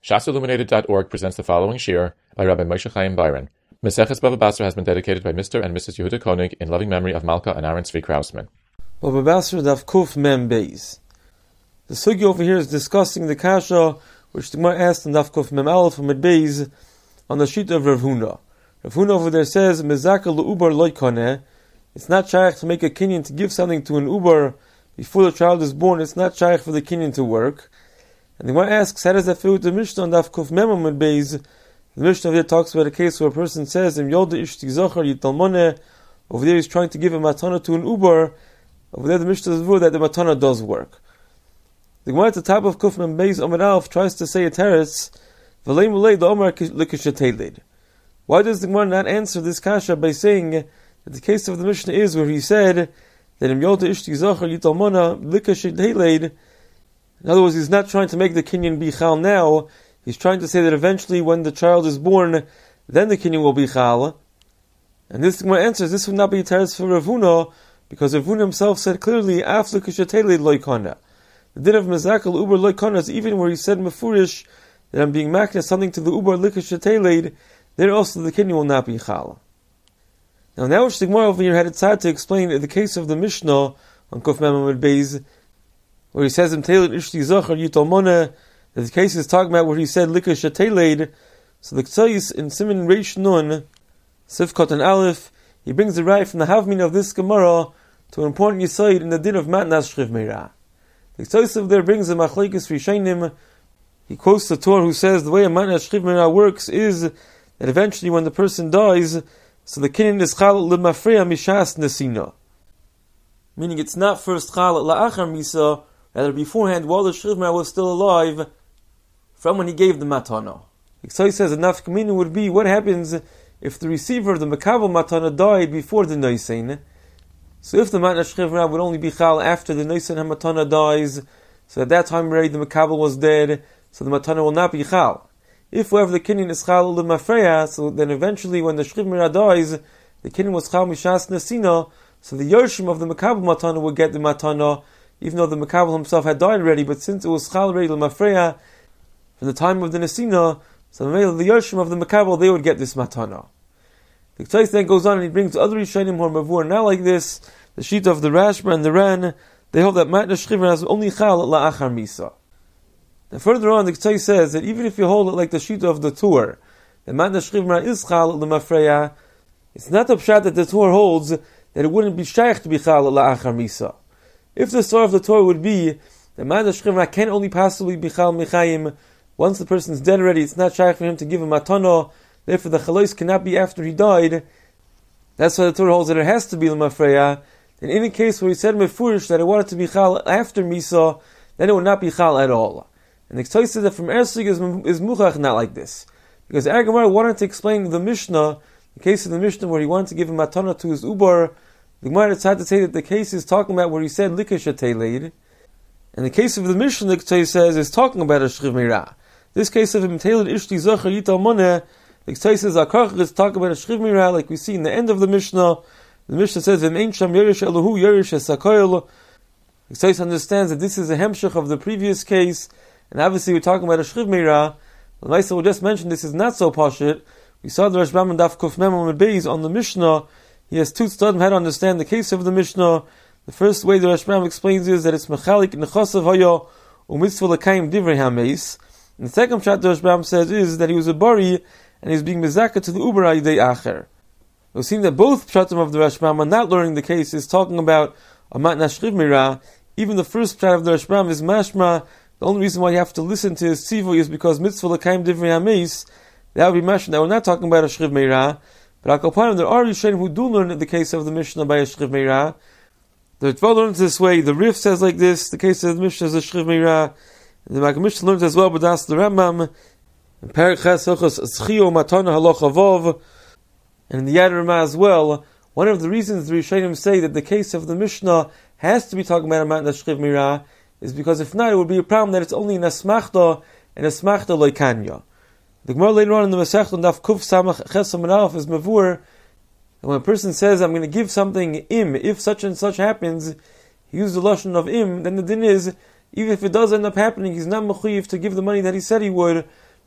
ShasIlluminated.org presents the following shir by Rabbi Moshe Chaim Byron. Maseches Bava Basra has been dedicated by Mr. and Mrs. Yehuda Koenig in loving memory of Malka and Aaron Tzvi Krausman. Bava Basra Daf Kuf Mem Beis. The sugi over here is discussing the kasha which the Gemara asked in Daf Kuf Mem Aleph from Beis on the sheet of Rav Huna. Rav Huna over there says, Mezaka l'ubar loy koneh. It's not shaykh to make a kinyan to give something to an ubar before the child is born. It's not shaykh for the kinyan to work. And the Gemara asks, how does that fit with the Mishnah on Daf Kuf Mem Amud Beis? The Mishnah over there talks about a case where a person says, Im yolda ishti zochar yitalmoneh. Over there he's trying to give a matana to an ubar. Over there the Mishnah is that the matana does work. The Gemara at the top of Kuf Mem Beis Amud Aleph tries to say a teretz, V'lei mulei the Omar likishateiled. Why does the Gemara not answer this kasha by saying that the case of the Mishnah is where he said that Im yolda ishti zochar yitalmoneh likishateiled? In other words, he's not trying to make the kinyan be chal now. He's trying to say that eventually when the child is born, then the kinyan will be chal. And this Gemara answers, this would not be a teretz for Rav Huna, because Rav Huna himself said clearly, Af l'kishateiled loy kana. The din of mezakal uber loy kana is even where he said mefurish that I'm being makna something to the uber l'kishateiled, there also the kinyan will not be chal. Now which the Gemara over here had it sad to explain the case of the Mishnah on Kuf Mem Amud Beis, where he says in Teilet Ishti Zochar Yitalmoneh, that the case is talking about where he said Lika Shateleid. So the K'tzais in Siman Reish Nun, Sifkot and Aleph, he brings the right from the Havmin of this Gemara to an important Yisoid in the din of Matnas Shriv Meirah. The K'tzais of there brings the Machlekes Rishainim. He quotes the Torah who says the way a Matnas Shriv Meirah works is that eventually when the person dies, so the kinyan is Chal L'mafreya Mishas Nesina. Meaning it's not first Chal La'achar Misa, rather beforehand, while the Shriv Meirah was still alive, from when he gave the matana. So he says the nafkamina would be what happens if the receiver of the makabel matana died before the noisein. So if the matna Shriv Meirah would only be chal after the noisein matana dies, so at that time already the makabel was dead, so the matana will not be chal. If however the kinyan is chal l'mafreya, so then eventually when the Shriv Meirah dies, the kinyan was chal mishas nesina, so the yoshim of the makabel matana would get the matana, even though the Makabel himself had died already, but since it was Chal already L'mafreya, from the time of the Nesina, so the Yoshim of the Makabel, they would get this Matana. The K'tzais then goes on and he brings other Rishonim who are Mavur, now like this, the sheet of the Rashba and the Ran, they hold that Matna Shriv Meirah is only Chal La'achar Misa. Now further on, the K'tzais says that even if you hold it like the sheet of the Tur, that Matna Shriv Meirah is Chal L'mafreya, it's not the pshat that the Tur holds that it wouldn't be shaykh to be Chal La'achar Misa. If the story of the Torah would be that Matna Shriv Meirah can only possibly be Chal Mechayim, once the person is dead already, it's not shaykh for him to give a matana, therefore the Chalois cannot be after he died. That's why the Torah holds that it has to be L'mafreya. And in a case where he said Mefurish that it wanted to be Chal after Misa, then it would not be Chal at all. And the K'tzai says that from Ersig is Muchach not like this. Because Agamar wanted to explain the Mishnah, the case of the Mishnah where he wanted to give a matana to his Ubar. The Gemara decided to say that the case is talking about where he said Lika Shateleid, and the case of the Mishnah, the K'tzai says, is talking about a Shriv Meirah. This case of him Teilet Ishti Zochar Yitalmoneh, the K'tzai says Akarach is talking about a Shriv Meirah, like we see in the end of the Mishnah. The Mishnah says V'im Ein Sham Yerush Elohu Yerush Esakoyel. The K'tzai understands that this is a hemshech of the previous case, and obviously we're talking about a Shriv Meirah. The Maisa will just mention this is not so pashit. We saw the Rashbam and Daf Kuf Mem Amud Beis on the Mishnah. He has two studim how to understand the case of the Mishnah. The first way the Rashbam explains is that it's mechalik nechasav haya umitzvah l'kayim divrei hameis. And the second shot the Rashbam says is that he was a bari and he's being mezaka to the uber ayidei acher. We've seen that both shatim of the Rashbam are not learning the case is talking about a matna Shriv Meirah. Even the first shot of the Rashbam is mashma. The only reason why you have to listen to his tzivu is because mitzvah l'kayim divrei hameis. That would be mashma. Now we're not talking about a Shriv Meirah. But Akapanim, there are Rishonim who do learn the case of the Mishnah by a Shriv Meirah. The Ritva learns this way, the Rif says like this, the case of the Mishnah is a Shriv Meirah. The Maggid Mishnah learns as well, but that's the Rambam. In Perek Ches Hilchos Tzchio Matana Halacha Vov, and in the Yad Ramah as well, one of the reasons the Rishonim say that the case of the Mishnah has to be talking about a Matna Shriv Meirah is because if not, it would be a problem that it's only an Asmachta, and Asmachta Loikanya. The Gemara later on in the Masechta Daf Kuf Samach Ches Amud Aleph is Mavur, and when a person says, I'm going to give something if such and such happens, he used the lashon of then the din is, even if it does end up happening, he's not mechuyev to give the money that he said he would,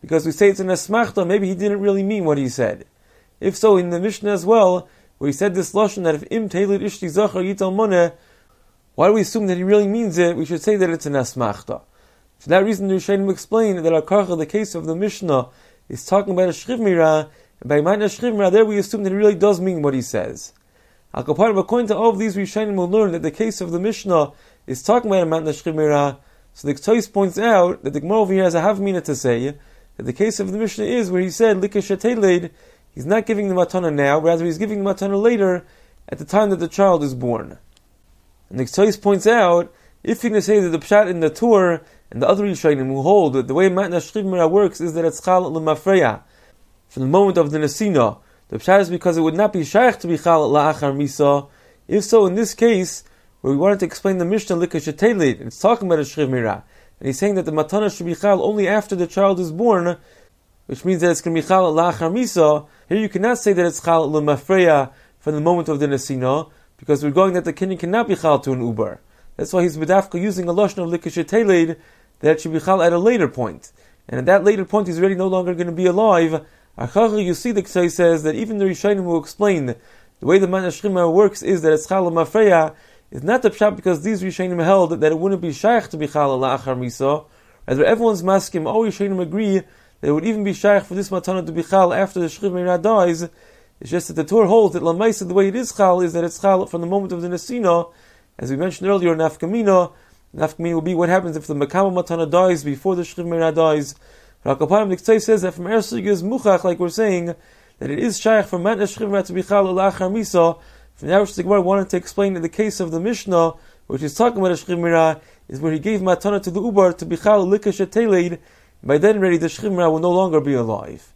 because we say it's an asmachta, maybe he didn't really mean what he said. If so, in the Mishnah as well, where he said this lashon that if im teilid ishti zachar yital moneh, why do we assume that he really means it? We should say that it's an asmachta. For that reason, the Rishonim explain that Akarcha, the case of the Mishnah, is talking about a shriv mirah, and by Ma'ana shriv mirah, there we assume that he really does mean what he says. According to all of these, Rishonim will learn that the case of the Mishnah is talking about a Ma'ana shriv mirah. So the Ktosos points out that the Gemara over here has a havmina to say that the case of the Mishnah is where he said likash sheteleid, he's not giving the matana now, rather he's giving the matana later, at the time that the child is born. And the Ktosos points out, if you're going to say that the pshat in the Torah and the other Rishonim who hold that the way Matna Shriv Mirah works is that it's chal l'mafreya, from the moment of the Nesina, the pshat is because it would not be shaykh to be chal la'achar misa. If so, in this case, where we wanted to explain the Mishnah likash sheteleid, it's talking about a Shriv Mirah, and he's saying that the matana should be chal only after the child is born, which means that it's going to be chal la'achar misa. Here you cannot say that it's chal l'mafreya from the moment of the Nesina, because we're going that the kinyan cannot be chal to an uber. That's why he's bedafka using a lashon of likash sheteleid that should be chal at a later point. And at that later point, he's already no longer going to be alive. Achacha, you see the Ktosos says that even the Rishonim will explain the way the Matna Shriv Mirah works is that it's chal l'mafreya. It's not the pshat because these Rishonim held that it wouldn't be shaykh to be chal la'achar misa. Rather, everyone's maskim, all Rishonim agree that it would even be shaykh for this matana to be chal after the Shriv Mirah dies. It's just that the Torah holds that lamaisa, the way it is chal, is that it's chal from the moment of the Nesina. As we mentioned earlier, nafkamina will be what happens if the Makama Matana dies before the Shriv Mirah dies. Rakapanim the Ktosos says that from Ersig is muchach, like we're saying, that it is shaykh from Matna Shriv Mirah to be chal la'achar misa. From now, the Gemara wanted to explain in the case of the Mishnah, which is talking about a Shriv Mirah, is where he gave matana to the ubar to be chal likash sheteleid. By then, already the Shriv Mirah will no longer be alive.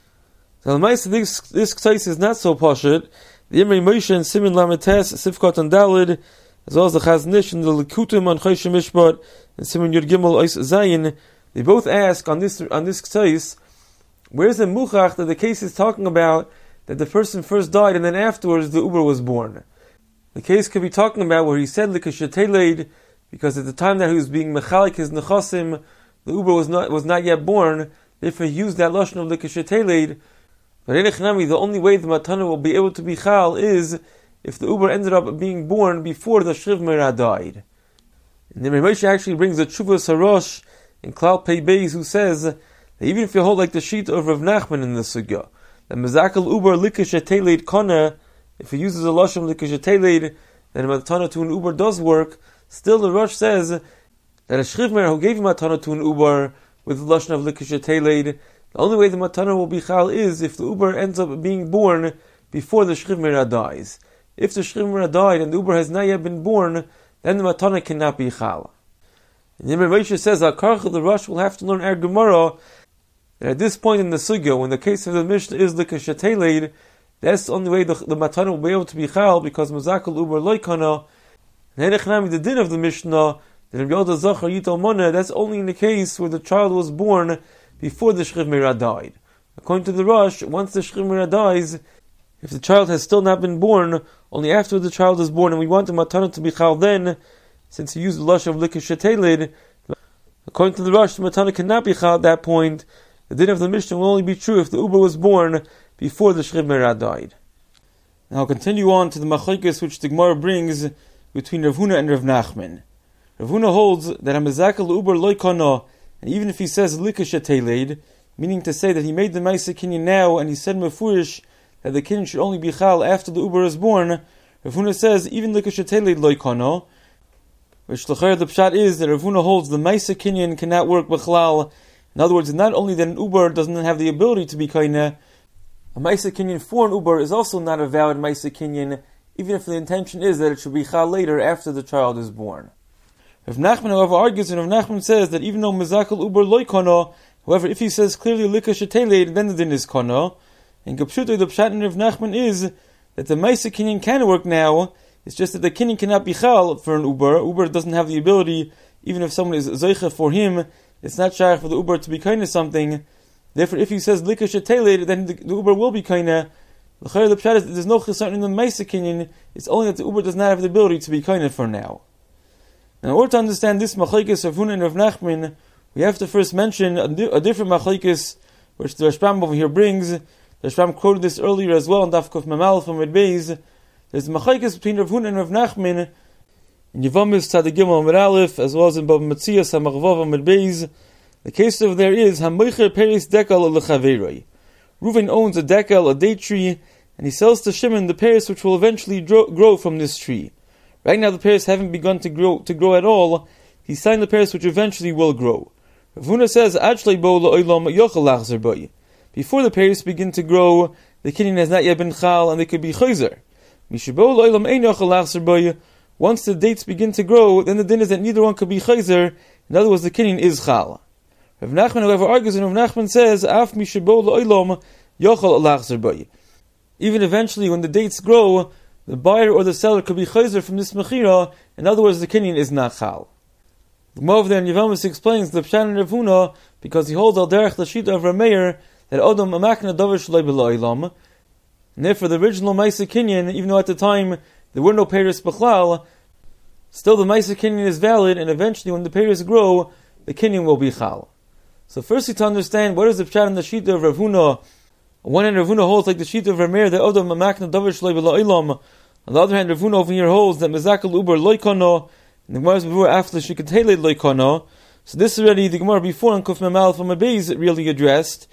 So the this Ktosos is not so pashut. The Imrei Moshe and Siman Lametes Sifkot and Dalid, as well as the Chaznish and the Likutim on Choshen Mishpat and Siman Yud Gimel Ois Zayin, they both ask on this Ktosos, where's the muchach that the case is talking about that the person first died and then afterwards the uber was born? The case could be talking about where he said likash sheteleid because at the time that he was being mechalik his nechasim, the uber was not yet born. Therefore, he used that lashon of likash sheteleid. But in Echnami, the only way the matana will be able to be chal is if the uber ended up being born before the Shriv Mirah died. And then Moshe actually brings the Tshuvas Harosh in Klal Pei Beis, who says that even if you hold like the sheet of Rav Nachman in the sugya, that Mezakal Uber likash sheteleid kana, if he uses a lashon likash sheteleid, then a matana to an uber does work. Still, the Rosh says that a Shriv Mirah who gave a matana to an uber with the lashon of likash sheteleid, the only way the matana will be chal is if the uber ends up being born before the Shriv Mirah dies. If the Shriv Mirah died and the uber has not yet been born, then the matana cannot be chal. And Yemir Moshe says, Akarcha, the Rosh will have to learn our Gemara that at this point in the sugya, when the case of the Mishnah is likash sheteleid, that's the only way the matana will be able to be chal, because Mazakal uber loikana. And Henechnami, the din of the Mishnah, that Rabbi Yoda Zachar Yital Moneh, that's only in the case where the child was born before the Shriv Mirah died. According to the Rosh, once the Shriv Mirah dies, if the child has still not been born, only after the child is born, and we want the matana to be chal then, since he used the lashon of likash sheteleid, according to the Rosh, the matana cannot be chal at that point. The din of the Mishnah will only be true if the uber was born before the Shriv Mirah died. Now I'll continue on to the machlokes which the Gemara brings between Rav Huna and Rav Nachman. Rav Huna holds that a mezakal uber loikana, and even if he says likash sheteleid, meaning to say that he made the ma'aseh kinyan now, and he said mefurish that the kinyan should only be chal after the uber is born, Rav Huna says even likash sheteleid loikana, which the pshat is that Rav Huna holds the ma'aseh kinyan cannot work b'chlal. In other words, not only that an uber doesn't have the ability to be kaineh, a ma'aseh kinyan for an uber is also not a valid ma'aseh kinyan, even if the intention is that it should be chal later after the child is born. Rav Nachman, however, argues, and Rav Nachman says that even though mezakal uber loikana, however, if he says clearly likash sheteleid, then the din is kana. And Gepshuto, the pshat in Rav Nachman is that the ma'aseh kinyan can work now. It's just that the kinyan cannot be chal for an uber. Uber doesn't have the ability, even if someone is zeicha for him, it's not shaykh for the uber to be kaineh something. Therefore, if he says likash sheteleid, then the uber will be kaineh. The pshat is that there's no chesron in the ma'aseh kinyan. It's only that the uber does not have the ability to be kaineh for now. Now, in order to understand this machlokes of Huna and Rav Nachman, we have to first mention a different machlokes which the Rashbam over here brings. The Rashbam quoted this earlier as well in Daf Kuf Mem Aleph from Beis. There's Machaikis between Rav Huna and Rav Nachman in Yevamis Tzad Gimel Amud Aleph, as well as in Bava Metzias HaMachvav Amud Beis. The case over there is Hamoicher Peris Dekel Lechaveroi. Reuven owns a dekel, a date tree, and he sells to Shimon the pears which will eventually grow from this tree. Right now the pears haven't begun to grow at all. He signed the pears which eventually will grow. Rav Huna says, before the pears begin to grow, the kinyan has not yet been chal, and they could be chayzer. Once the dates begin to grow, then the din is that neither one could be chayzer. In other words, the kinyan is chal. Rav Nachman, however, argues, and Rav Nachman says, even eventually, when the dates grow, the buyer or the seller could be chayzer from this mechira. In other words, the kinyan is not chal. The Gemara over there in Yevamis explains the Pshat in Rav Huna, because he holds al derech the shita of Rameir, that Odom amakna davar shloi b'lo'ilam, and therefore the original Maisa Kinyan, even though at the time there were no Peiros B'chlal, still the Maisa Kinyan is valid, and eventually when the Peiros grow, the Kinyan will be Chal. So firstly, to understand what is the Pshat in the shita of Rav Huna, on one hand Rav Huna holds like the shita of Rameir, that Odom amakna davar shloi b'lo'ilam. On the other hand, Rav Huna over here holds that Mezakal Uber loikono, and the Gemara's before after Shikatele loikono. So this already, the Gemara before on Kuf Mem Aleph from Beis it really addressed.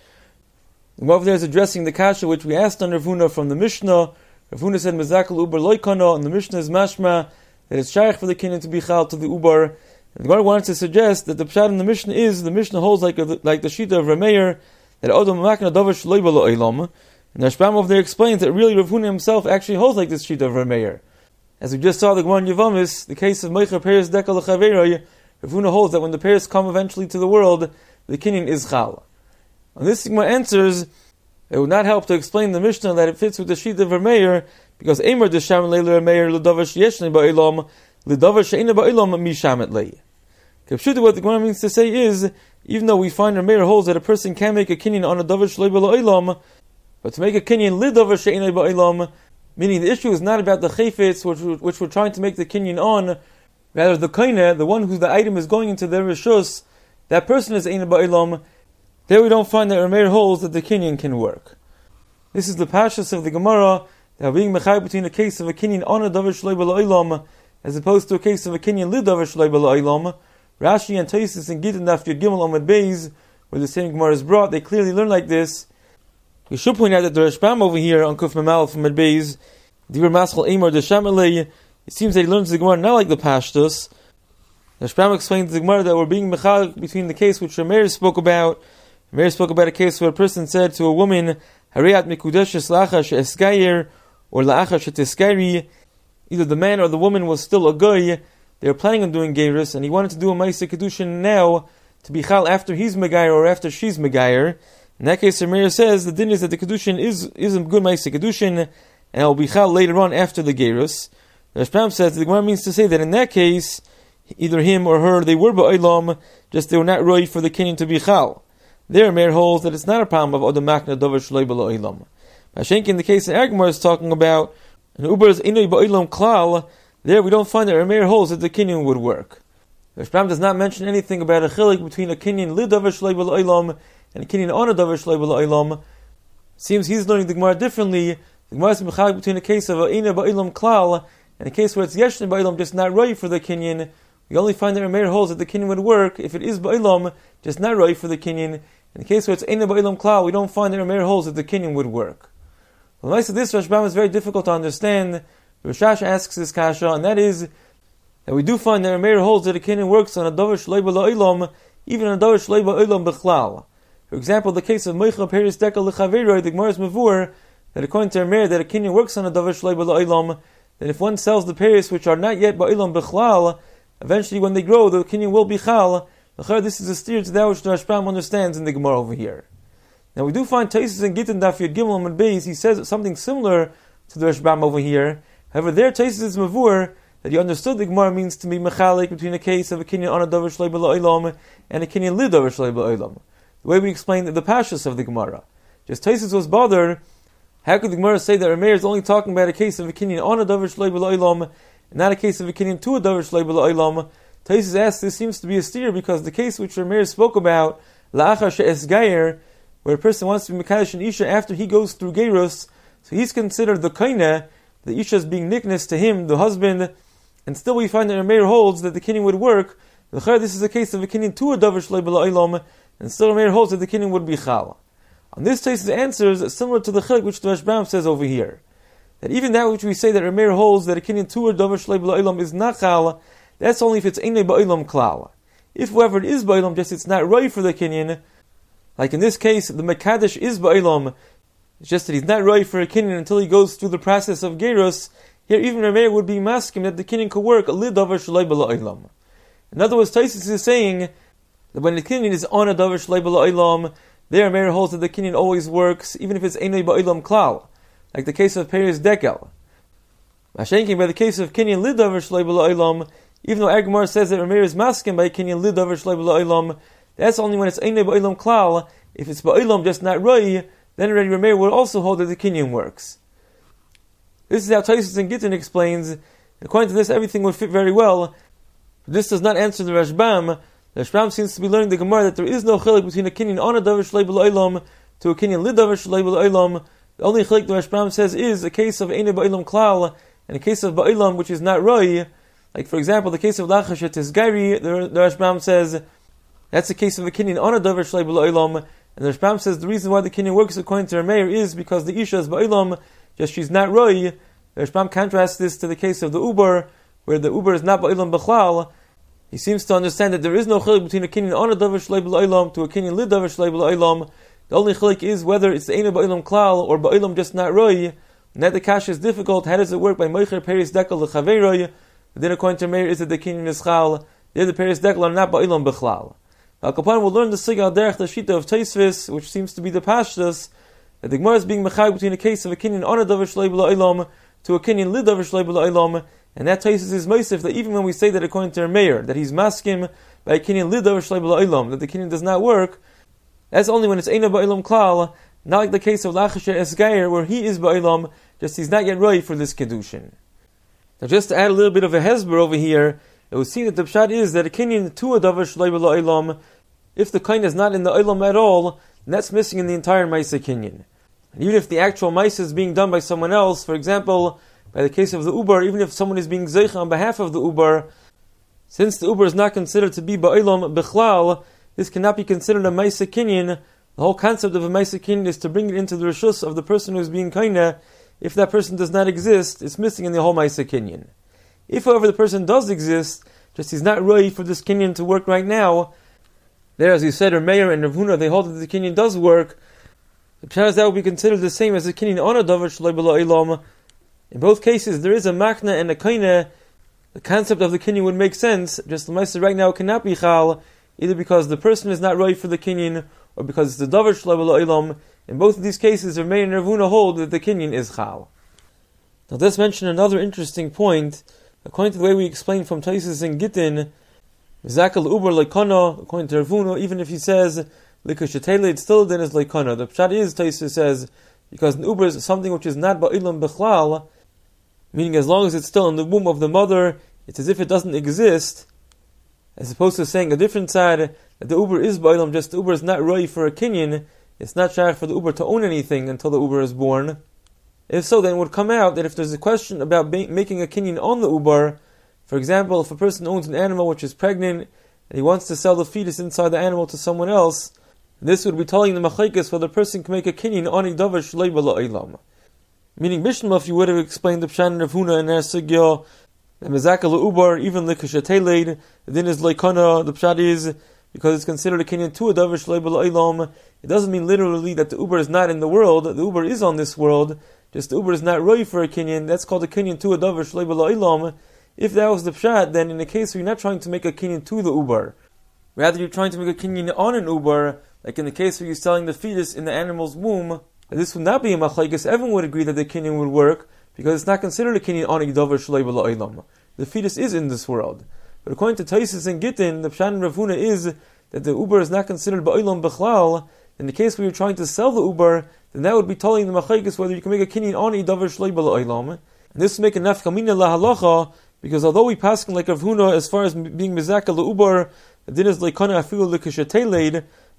The Gemara over there is addressing the kasha which we asked on Rav Huna from the Mishnah. Rav Huna said Mezakal Uber loikono, and the Mishnah is mashma that it's shaykh for the kinyan to be chal to the Uber. And the Gemara wanted to suggest that the pshat in the Mishnah is, the Mishnah holds like the shita of Rameir, that Odom Makna Davar Shloi B'Lo Eilam. And the Rashbam over there explains that really Rav Huna himself actually holds like this shita of Rameir. As we just saw the Gemara in Yevamis, the case of Meicher Peres Dekel Lechaveroi, Rav Huna holds that when the pears come eventually to the world, the kinyan is chal. And this Gemara answers, it would not help to explain the Mishnah that it fits with the sheet of Rameir, because Eimer Desham Leila Rameir L'Davar Sheyeshne Ba'Olam L'Davar She'ena Ba'Olam Mishamet Lei. Kapshuta, what the Gemara means to say is, even though we find Rameir holds that a person can make a kinyan on a Davar Shloi Ba'Olam, but to make a kinyan L'Davar She'ena Ba'Olam, meaning the issue is not about the chayfetz which we're trying to make the kinyan on, rather the koine, the one who the item is going into their rishus, that person is Eina Ba'Olam. There we don't find that Rameir holds that the kinyan can work. This is the pashas of the Gemara, that being mechayv between a case of a kinyan on a davar shloi b'la'olam, as opposed to a case of a kinyan li davar shloi b'la'olam. Rashi and Taisus and Gittin Daf Yud Gimel Amud Beis, where the same Gemara is brought, they clearly learn like this. We should point out that the Rashbam over here on Kuf Mem Aleph from Amud Beis, Dibur Maschal Eimer Deshamelei, it seems that he learns the Gemara not like the Pashtus. The Rashbam explains to the Gemara that we're being mechal between the case which Rameir spoke about. Rameir spoke about a case where a person said to a woman, Hariyat mikudeshes la'acha she'eskayer, or la'acha she'teskeri. Either the man or the woman was still a goy, they were planning on doing gerus, and he wanted to do a Maaseh Kedushin now, to be chal after he's Megayer or after she's Megayer. In that case, Rameir says the din is that the Kedushin is a good Maaseh Kedushin, and it will be chal later on after the gerus. The Rashbam says the Gemara means to say that in that case, either him or her, they were ba'olam, just they were not ready for the kinyan to be chal. There, Meir holds that it's not a problem of Odom Makna Davar Shloi B'Olam. Mashenk, in the case that Agmar is talking about, an Uber is Inoi Ba'olam Klal, there we don't find that Rameir holds that the kinyan would work. The Rashbam does not mention anything about a chilik between a kinyan li Davar Shloi B'Olam and a kinyan on a Davar Shloi B'Olam. Seems he's learning the Gemara differently. The Gemara is mechag between a case of a Inoi Ba'olam Klal and a case where it's Yeshne Ba'olam, just not right for the kinyan. We only find that Rameir holds that the kinyan would work if it is Ba'olam, just not right for the kinyan. In the case where it's Eina Ba'olam Klal, we don't find that Rameir holds that the kinyan would work. Well, the nice of this Rashbam is very difficult to understand. Rashash asks this kasha, and that is that we do find that Rameir holds that the kinyan works on a davar shloi b'la'olam, even on a davar shloi b'la'olam b'chlal. For example, the case of Meicha Peres Dekel Lechaveroi, the Gemara is mavur that according to Rameir that a kinyan works on a davar shloi b'la'olam, that if one sells the peres which are not yet ba'olam b'chlal, eventually when they grow, the kinyan will be chal. This is a steer to that which the Rashbam understands in the Gemara over here. Now we do find Taisus and Gittin Daf Yud Gimel Amud Beis, he says something similar to the Rashbam over here. However, there Taisus is mavur that he understood the Gemara means to be mechalik between a case of a kinyan on a davar shloi b'la'olam and a kinyan li davar shloi b'la'olam. The way we explained the pashas of the Gemara. Just Taisus was bothered. How could the Gemara say that Rameir is only talking about a case of a kinyan on a davar shloi b'la'olam and not a case of a kinyan to a davar shloi b'la'olam? Taisus asks, this seems to be a steer because the case which Rameir spoke about, la'achar she'esgayer, where a person wants to be Mekadesh an Isha after he goes through Gerus, so he's considered the Kaineh, the Isha is being nickness to him, the husband, and still we find that Rameir holds that the kinyan would work. This is a case of a kinyan to a davar shlei b'la olam, and still Rameir holds that the kinyan would be chal. On this case, the answer is similar to the chilek which the Rashbam says over here. That even that which we say that Rameir holds that a kinyan to a davar shlei b'la olam is not chal, that's only if it's einay ba'olam klal. If however it is ba'olam, just it's not right for the kinyan, like in this case, the Mekadesh is ba'olam, it's just that he's not right for a kinyan until he goes through the process of gerus. Here, even Rameir would be masking that the kinyan could work a lid davar shlei b'la olam. In other words, Taisus is saying that when the kinyan is on a davar shlei b'la olam, there Rameir holds that the kinyan always works, even if it's einay ba'olam klal, like the case of Peres Dekel. Mashenkin, by the case of kinyan lid davar shlei b'la olam, even though Agmar says that Rameir is masking by kinyan lid davar shlei b'la olam, that's only when it's einay ba'olam klal. If it's ba'olam just not roi, then already Rameir would also hold that the kinyan works. This is how Taisus and Gittin explains. According to this, everything would fit very well. But this does not answer the Rashbam. The Rashbam seems to be learning the Gemara that there is no chilek between a kinyan on a davar shlei b'la olam to a kinyan lid davar shlei b'la olam. The only chilek the Rashbam says is a case of einay ba'olam klal and a case of ba'olam which is not roi. Like for example, the case of lachash tisgari, the Rashbam says that's a case of a kinyan on a davar shlei b'la olam. And the Rashbam says the reason why the kinyan works according to Rameir is because the Isha is ba'olam, just she's not roi. The Rashbam contrasts this to the case of the Uber, where the Uber is not ba'olam b'chlal. He seems to understand that there is no chilek between a kinyan on a davar shlei b'la olam to a kinyan lid davar shlei b'la olam. The only chilek is whether it's the einay ba'olam klal or ba'olam just not roi. And that the kash is difficult. How does it work by Meicher Peres Dekel l'chaveiroi? Then according to Rameir is that the kinyan is chal. The other Peres Dekel are not ba'olam b'chlal. Al Kapan will learn the Sigal Derech the Shita of Taisvis, which seems to be the Pashtas, that the Gemara is being mechag between a case of a kinyan on a davar shlei b'la olam to a kinyan lid davar shlei b'la olam, and that Taisvis is Meisif that even when we say that according to Rameir that he's maskim by a kinyan lid davar shlei b'la olam that the kinyan does not work, that's only when it's einay ba'olam klal, not like the case of lachash esgayer where he is ba'olam, just he's not yet ready for this kedushin. Now, just to add a little bit of a hezber over here, it would seem that the pshat is that a kinyan to a davar shlei b'la olam, if the kain is not in the olam at all, then that's missing in the entire Maisa kinyan. And even if the actual Maisa is being done by someone else, for example, by the case of the Uber, even if someone is being zeicha on behalf of the Uber, since the Uber is not considered to be ba'olam b'chlal, this cannot be considered a Maisa kinyan. The whole concept of a Maisa kinyan is to bring it into the reshus of the person who is being kaineh. If that person does not exist, it's missing in the whole Maisa kinyan. If, however, the person does exist, just he's not ready for this kinyan to work right now, there, as you said, Rameir and Rav Huna, they hold that the kinyan does work. The pshat is that would be considered the same as the kinyan on a davar shlei b'la olam. In both cases, there is a makna and a kaineh. The concept of the kinyan would make sense. Just the ma'aser right now cannot be chal, either because the person is not right for the kinyan, or because it's the davar shlei b'la olam. In both of these cases, Rameir and Rav Huna hold that the kinyan is chal. Now, let's mention another interesting point. According to the way we explain from Taisus and Gittin, Zakal Uber Leikana, according to Rav Huna, even if he says Likashatele, it's still then is Leikana. The pshat is, Taisus says, because an Uber is something which is not Ba'ilam Bechlal, meaning as long as it's still in the womb of the mother, it's as if it doesn't exist, as opposed to saying a different side, that the Uber is Ba'ilam, just the Uber is not ready for a kinyan, it's not shaykh for the Uber to own anything until the Uber is born. If so, then it would come out that if there's a question about making a kinyan on the Uber, for example, if a person owns an animal which is pregnant, and he wants to sell the fetus inside the animal to someone else, this would be telling the machlekes whether the person can make a kinyan on a davar shlei b'la olam. Meaning, Mishnah, if you would have explained the pshan of Huna and Ersugya, the mezakal ubar, even the kashateleid, the din is leikana, the pshat is, because it's considered a kinyan to a davar shlei b'la olam, it doesn't mean literally that the Uber is not in the world, the Uber is on this world, just the Uber is not ready for a kinyan, that's called a kinyan to a davar shlei b'la olam. If that was the pshat, then in a case where you're not trying to make a kinyan to the Uber, rather you're trying to make a kinyan on an Uber, like in the case where you're selling the fetus in the animal's womb, this would not be a machlekes. Everyone would agree that the kinyan would work, because it's not considered a kinyan on a davar shlei b'la olam. The fetus is in this world. But according to Taisus and Gittin, the pshat and Rav Huna is that the Uber is not considered ba'olam b'chlal. In the case where you're trying to sell the Uber, then that would be telling the machlekes whether you can make a kinyan on a davar shlei b'la olam. And this would make a nafka mina lahalacha, because although we paskin like Rav Huna as far as being mezakal the Uber, the din is leikana afilu lekashateleid,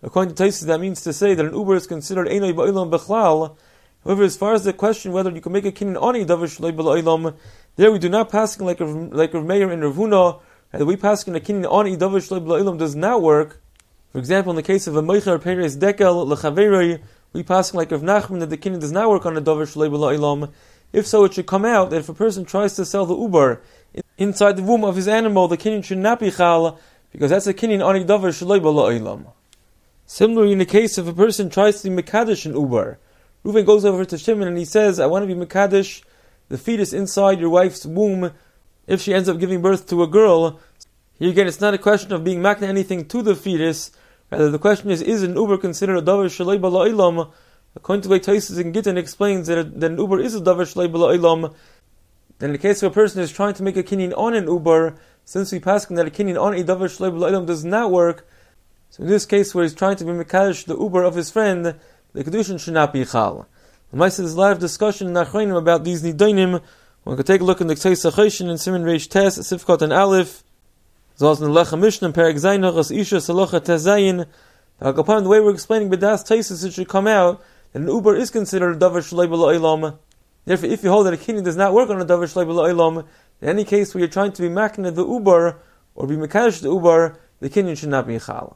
According to Taisus, that means to say that an uber is considered einay ba'ilam bechlal. However, as far as the question whether you can make a kinyan on a davar shloi b'la'ilam, there we do not paskin like Rav Meir and Rav Huna, that we paskin a kinyan on a davar shloi b'la'ilam does not work. For example, in the case of a meicher peres dekel lechaverei, we paskin like Rav Nachman that the kinyan does not work on a davar shloi b'la'ilam. If so, it should come out that if a person tries to sell the uber inside the womb of his animal, the kinyan should not be chal, because that's a kinyan on a davar shloi b'la'ilam. Similarly, in the case if a person tries to be mekadesh an uber, Reuven goes over to Shimon and he says, I want to be mekadesh the fetus inside your wife's womb if she ends up giving birth to a girl. Here again, it's not a question of being makna anything to the fetus. Rather, the question is an uber considered a davar shalei b'la'ilam? According to the way Taisus in Gittin explains that an uber is a davar shalei b'la'ilam. Then in the case of a person is trying to make a kinyan on an uber, since we pass that a kinyan on a davar shalei b'la'ilam does not work, so in this case where he's trying to be mekadesh the uber of his friend, the kedushin should not be chal. The Maisa is a lot of discussion in Achronim about these nidonim. One could take a look in the Ktei Sachoshin in Siman Reish Tes, Sifkot and Aleph, as well as in the Lechem Mishnah, Perek Zayin, Hachas Isha, Salocha Tezayin. Upon the way we're explaining B'das Taisus, it should come out that an uber is considered a davar shloi b'la'ilam. Therefore, if you hold that a kinyan does not work on a davar shloi b'la'ilam, in any case where you're trying to be makna the uber, or be mekadesh the uber, the kinyan should not be chal.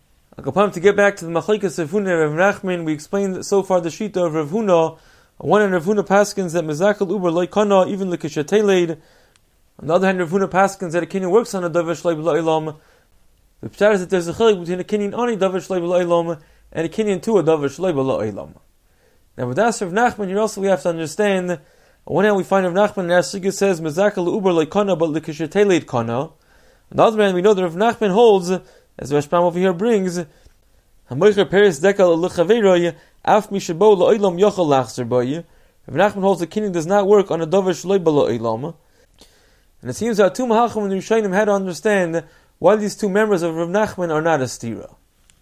To get back to the Machlekes of Rav Huna and Rav Nachman, we explained so far the Shita of Rav Huna. On one hand, Rav Huna paskins that Mezakal Uber loy kana even l'kishateleid. On the other hand, Rav Huna paskins that a kinyan works on a davar shloi b'la'ilam. The pshat is that there's a chilik between a kinyan on a davar shloi b'la'ilam and a kinyan to a davar shloi b'la'ilam. Now with that Rav Nachman, here also we have to understand, on one hand we find Rav Nachman in our Sugya says Mezakal Uber loy kana but l'kishateleid kana. On the other hand, we know that Rav Nachman holds, as Rashbam over here brings, Hamoicher Peres Dekel Lechaveroy, Af Mishabo Lo'ilam Yochel Lachzer Boy. Rav Nachman holds the kinyan does not work on a davar shloi b'la'ilam. And it seems that two Mahachim and Rishonim had to understand why these two members of Rav Nachman are not a stira.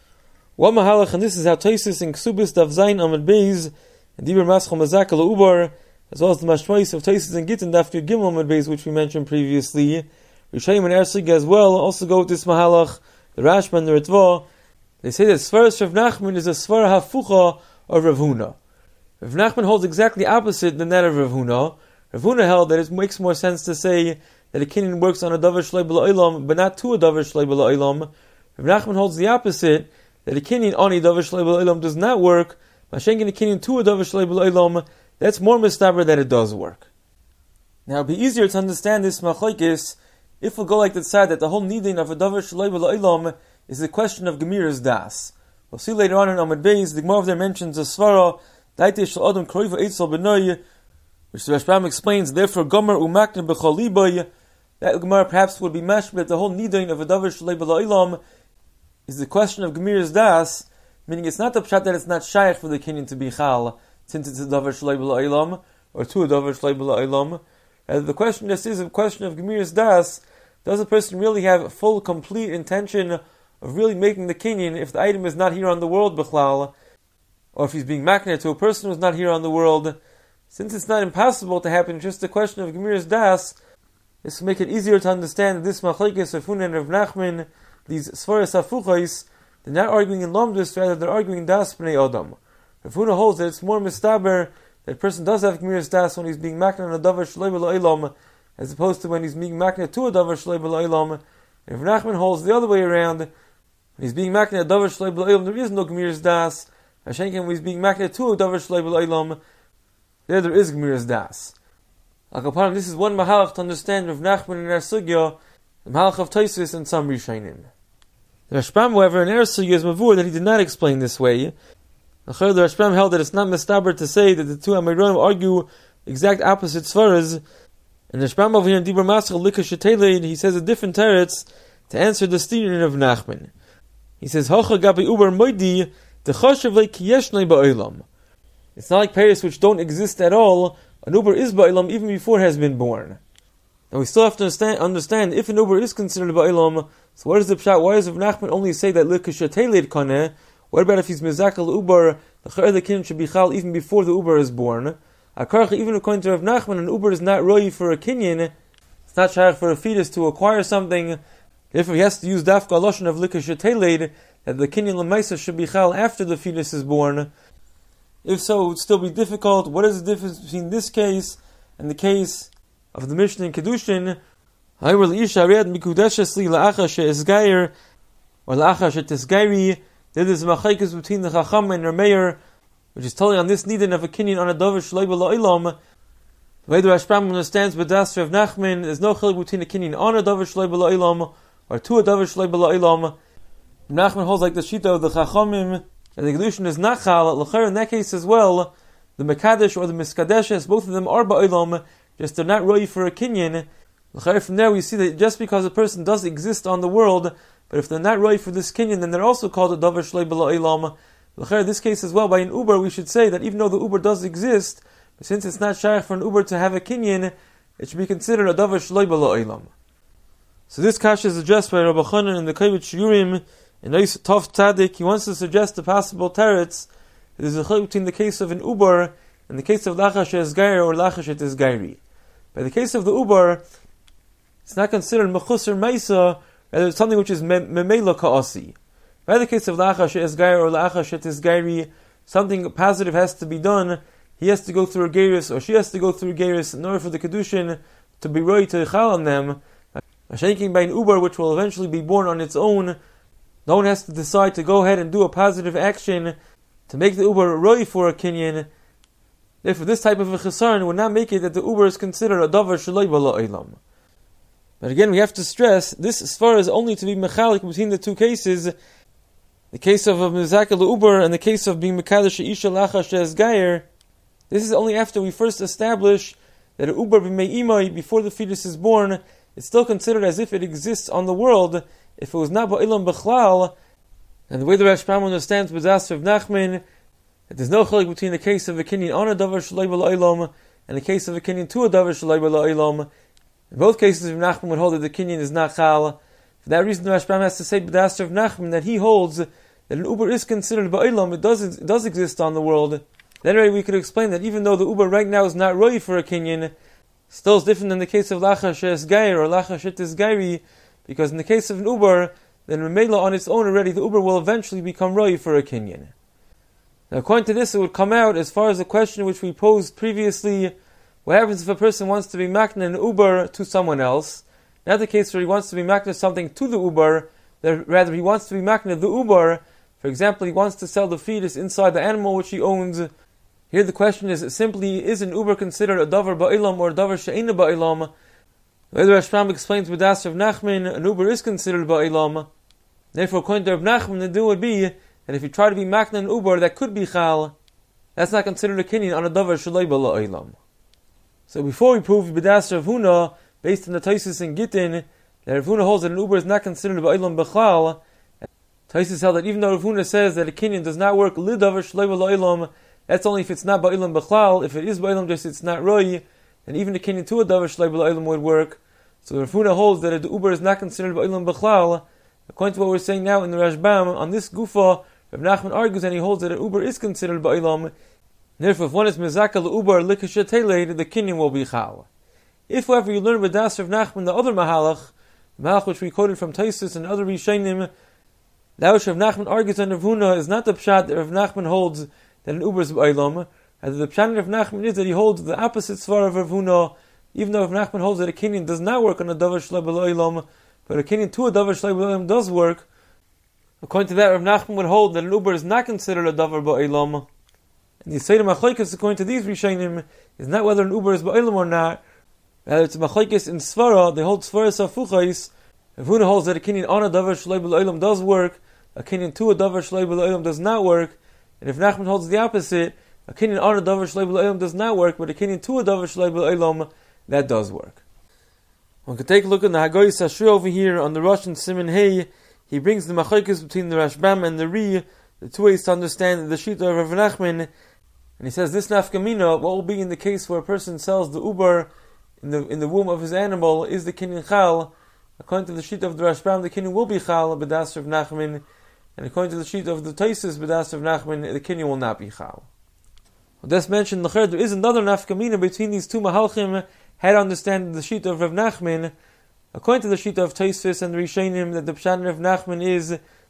One Mahalach, and this is how Taisus in Ksubis Dav Zayin Amud Beis, and Dibur Maschal Mazakal Ubar, as well as the Mashmois of Taisus and Gittin Daf Gimel Amud Beis, which we mentioned previously. Rishonim and Ersig as well also go with this Mahalach. The Rashba and the Ritva, they say that Svaras Rav Nachman is a Svara Hafucha of Rav Huna. Rav Nachman holds exactly opposite than that of Rav Huna. Rav Huna held that it makes more sense to say that a kinyan works on a davar shloi b'la'ilam, but not to a davar shloi b'la'ilam. Rav Nachman holds the opposite, that a kinyan on a davar shloi b'la'ilam does not work. Mashenkin a kinyan to a davar shloi b'la'ilam, that's more mistaber that it does work. Now it would be easier to understand this machlokes if we go like the side that the whole needing of a davar shloi b'la'ilam is a question of Gemira's das. We'll see later on in Amud Beis, the Gemara of there mentions a svara, daite shel adam kroiva eitzel b'noy, which the Rashbam explains, therefore gomer umakne b'chol liboy. That Gemara perhaps would be mashbet that the whole needing of a davar shloi b'la'ilam is the question of Gemira's das, meaning it's not the pshat that it's not shaykh for the kinyan to be chal, since it's a davar shloi b'la'ilam, or to a davar shloi b'la'ilam. The question is a question of Gemira's das. Does a person really have full, complete intention of really making the kinyan if the item is not here on the world, b'chlal, or if he's being makneh to a person who's not here on the world? Since it's not impossible to happen, just a question of Gemira's das, this will make it easier to understand that this machlekes of Huna and Rav Nachman, these svaras hafuchos, they're not arguing in lomdus, rather they're arguing das b'nei adam. Rav Huna holds that it's more mistaber that a person does have Gemira's das when he's being makneh on a davar shloi b'la'ilam, as opposed to when he's being makneh to a davar shloi b'la'ilam. Rav Nachman holds the other way around. When he's being makneh a davar shloi b'la'ilam, there is no Gemira's das. Hashenkin, when he's being makneh to a davar shloi b'la'ilam, there is Gemira's das. This is one mahalach to understand Rav Nachman in our sugya, the mahalach of Taisus and some Rishonim. The Rashbam, however, in our sugya is mavur that he did not explain this way. The Rashbam held that it's not mistaber to say that the two Amironim argue exact opposite svaras. And the Rashbam over here in Dibur Maschal Likasheteleid, he says a different teretz to answer the steering of Nachman. He says, Hocha gabi uber moidi, techoshev le kiyeshnei ba'olam. It's not like Paris which don't exist at all. An uber is ba'olam even before it has been born. Now we still have to understand if an uber is considered ba'olam, so what is the pshat? Why does Rav Nachman only say that likasheteleid kaneh? What about if he's mezakal uber, the kinyan should be chal even before the uber is born? Even according to Rav Nachman, an uber is not roi for a kinyan. It's not shaykh for a fetus to acquire something. Therefore, he has to use dafka lashon of likasheteleid. that the kinyan l'maisa should be chal after the fetus is born. If so, it would still be difficult. What is the difference between this case and the case of the Mishnah in Kedushin? Or la'acha she'tisgairi. There is machlekes between the Chacham and Rameir, which is telling on this needing of a kinyan on a davar shloi b'la'ilam. The way the Rashbam understands B'das Rav Nachman, there's no chiluk between a kinyan on a davar shloi b'la'ilam or to a davar shloi b'la'ilam. Nachman holds like the shita of the Chachamim, and the Kedushin is not chal. L'chayr in that case as well, the Mekadesh or the Miskadeshes, both of them are ba'ilam, just they're not roi for a kinyan. L'chayr from there we see that just because a person does exist on the world, but if they're not roi for this kinyan, then they're also called a davar shloi b'la'ilam. L'chayr this case as well, by an Uber, we should say that even though the Uber does exist, but since it's not shaykh for an Uber to have a kinyan, it should be considered a davar shloi b'la'ilam. So this kasha is addressed by Rabbi Chanan in the Kavod Shiurim. In Eis Tov Tzadik, he wants to suggest a possible teretz. There's a chiluk between the case of an Uber and the case of lacha she'esgair or lacha she'tisgairi. By the case of the Uber, it's not considered mechusar meisa, rather it's something which is memela ka'asi. By the case of lacha she'esgair or lacha she'tisgairi, something positive has to be done. He has to go through a gerus or she has to go through a gerus in order for the kedushin to be roi to chal on them. Shaking by an Uber which will eventually be born on its own, no one has to decide to go ahead and do a positive action to make the Uber roi for a kinyan. Therefore, this type of a chesaron would not make it that the Uber is considered a davar shloi b'la'ilam. But again, we have to stress, this svara is only to be mechalik between the two cases, the case of a mizaka l'Uber and the case of being mekadosh isha lacha she'esgair. This is only after we first establish that an Uber b'mei imai, before the fetus is born, is still considered as if it exists on the world. If it was not ba'ilam b'chlal, and the way the Rashbam understands B'das Rav Nachman, that there's no chiluk between the case of a kinyan on a davar shloi b'la'ilam and the case of a kinyan to a davar shloi b'la'ilam. In both cases, Rav Nachman would hold that the kinyan is not chal. For that reason, the Rashbam has to say B'das Rav Nachman that he holds that an Uber is considered ba'ilam, it does exist on the world. That way we could explain that even though the Uber right now is not roi for a kinyan, still is different than the case of lacha she'esgair or lacha she'tisgairi, because in the case of an Uber, then Remela on its own already, the Uber will eventually become roi for a kinyan. Now according to this, it would come out, as far as the question which we posed previously, what happens if a person wants to be makna an Uber to someone else? Not the case where he wants to be makna something to the Uber, rather he wants to be makna the Uber. For example, he wants to sell the fetus inside the animal which he owns. Here the question is simply, is an Uber considered a davar ba'ilam or a davar she'ena ba'ilam? The way the Rashbam explains B'das Rav Nachman, an Uber is considered ba'ilam. Therefore, according to Rav Nachman, the deal would be that if you try to be makna an Uber, that could be chal. That's not considered a kinyan on a davar shloi b'la'ilam. So before we prove B'das Rav Huna, based on the Taisus and Gittin, that Rav Huna holds that an Uber is not considered ba'ilam b'chlal, Taisus held that even though Rav Huna says that a kinyan does not work li davar shloi b'la'ilam, that's only if it's not ba'ilam b'chlal. If it is ba'ilam, just it's not roi, and even a kinyan to a davar shloi b'la'ilam would work. So Rav Huna holds that the Uber is not considered ba'ilam b'chlal. According to what we're saying now in the Rashbam, on this gufa, Rav Nachman argues and he holds that an Uber is considered ba'ilam. Therefore, if one is mezaka l'Uber likasha teleid, the kinyan will be chal. If, however, you learn B'das Rav Nachman the other mahalach, the mahalach which we quoted from Taisus and other Rishonim, that which Rav Nachman argues on Rav Huna is not the pshat that Rav Nachman holds that an Uber is ba'ilam. Rather, the pshat of Rav Nachman is that he holds the opposite svar of Rav Huna. Even though Rav Nachman holds that a kinyan does not work on a davar shloi b'la'ilam, but a kinyan to a davar shloi b'la'ilam does work, according to that, Rav Nachman would hold that an Uber is not considered a davar b'la'ilam. And the Yisayim Machlokes, according to these Rishonim, is not whether an Uber is ba'ilam or not. Rather, it's a Machlokes in Svara. They hold Svaras Hafuchais. Rav Huna holds that a kinyan on a davar shloi b'la'ilam does work, a kinyan to a davar shloi b'la'ilam does not work, and if Nachman holds the opposite, a kinyan on a davar shloi b'la'ilam does not work, but a kinyan to a davar shloi b'la'ilam, that does work. One can take a look at the Hagoy Sashri over here on the Russian Siman Hey. He brings the machlokes between the Rashbam and the Ri, the two ways to understand the Shita of Rav Nachman, and he says this nafkamina, what will be in the case where a person sells the Uber in the womb of his animal, is the kinyan chal. According to the Shita of the Rashbam, the kinyan will be chal, B'das Rav Nachman, and according to the Shita of the Taisus, B'das Rav Nachman, the kinyan will not be chal. Well, that's mentioned, there is another nafkamina between these two mahalchim, how to understand the Shita of Rav Nachman. According to the Shita of Taisus and the Rishonim, that the pshat of Rav Nachman is that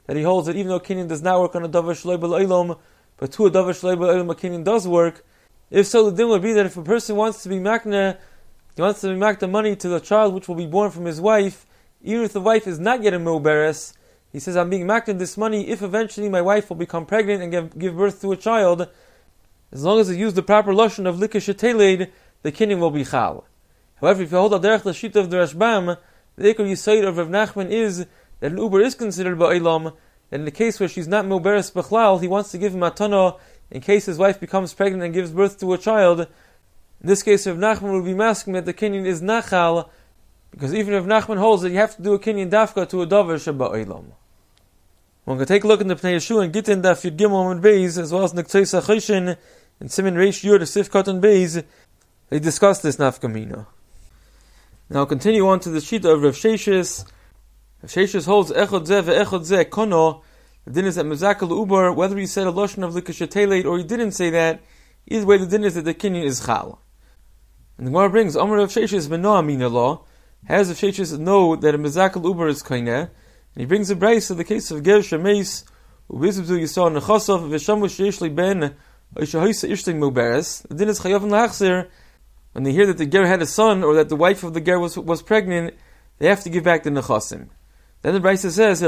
that he holds that even though kinyan does not work on a davar shloi b'lo'ilom, but to a davar shloi b'lo'ilom a kinyan does work. If so, the din would be that if a person wants to be makna, he wants to be makna money to the child which will be born from his wife, even if the wife is not yet a mu'beres, he says, I'm being makna this money if eventually my wife will become pregnant and give birth to a child. As long as he used the proper lashon of likash teled, the kinyan will be chal. However, if you hold al derech the shita of the Rashbam, the ikar yisoid of Rav Nachman is that an uber is considered ba'olam, that in the case where she's not mu'beres b'chlal, he wants to give him matana in case his wife becomes pregnant and gives birth to a child. In this case, Rav Nachman would be masking that the kinyan is nachal, because even if Nachman holds that you have to do a kinyan dafka to a davar sheba'olam. One can take a look in the Pnei Yeshua and Gittin Daf Yud Gimel and Beis, as well as Nektzei Sachoshen and Siman Reish Yud Sifkat and Beis. They discuss this nafkamina. Now continue on to the shita of Rav Sheshes. Rav Sheshes holds echod zeh ve'echod zeh kono. The din is that mezakal uber, whether he said a lashon of likasheteleit or he didn't say that, either way the din is that the kinyan is chal. And the Gemara brings Amar Rav Sheshes b'no amina law. How does Rav Sheshes know that a mezakal uber is kaineh? And he brings a brace of the case of ger shemeis ubizubzu yisor nechasav v'shamu sheish li ben oishahoisa ishling muberes. The din is chayavim lahachzir. When they hear that the ger had a son or that the wife of the ger was pregnant, they have to give back the nechasim. Then the Brisa says,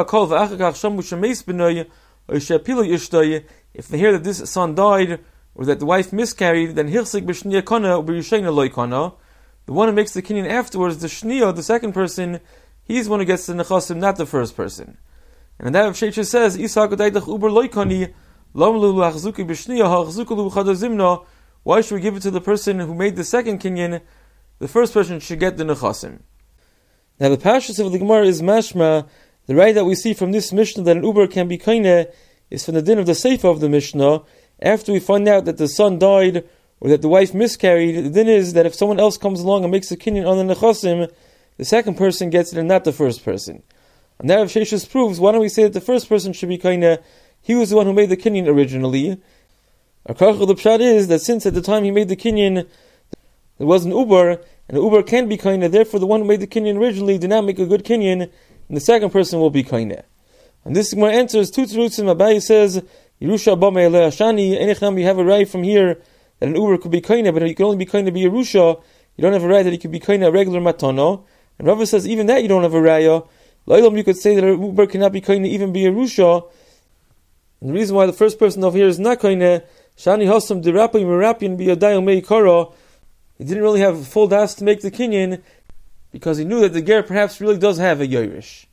if they hear that this son died or that the wife miscarried, then the one who makes the kinyan afterwards, the shniya, the second person, he's the one who gets the nechasim, not the first person. And that Rav Sheshes says, why should we give it to the person who made the second kinyan? The first person should get the nechasim. Now the pashtus of the Gemara is mashma. The right that we see from this Mishnah that an uber can be kaineh is from the din of the Seifa of the Mishnah. After we find out that the son died or that the wife miscarried, the din is that if someone else comes along and makes a kinyan on the nechasim, the second person gets it and not the first person. And that Rav Sheshes proves, why don't we say that the first person should be kaineh? He was the one who made the kinyan originally. Our kach of the pshat is that since at the time he made the kinyan there was an uber, and the uber can be kaineh, therefore the one who made the kinyan originally did not make a good kinyan, and the second person will be kaineh. And this Gemara answers two terutzim. Abaye says, Yerusha b'mei le'ashani, enechnam, you have a right from here that an uber could be kaineh, but he can only be kaineh be Yerusha. You don't have a right that he could be kaineh a regular matano. And Rava says, even that you don't have a raya. L'olam, you could say that an uber cannot be kaineh even be Yerusha. And the reason why the first person over here is not kaineh, Shani Hosam Dirapi Merapian Biyadayo Meikara, he didn't really have full das to make the kinyan because he knew that the ger perhaps really does have a Yerush.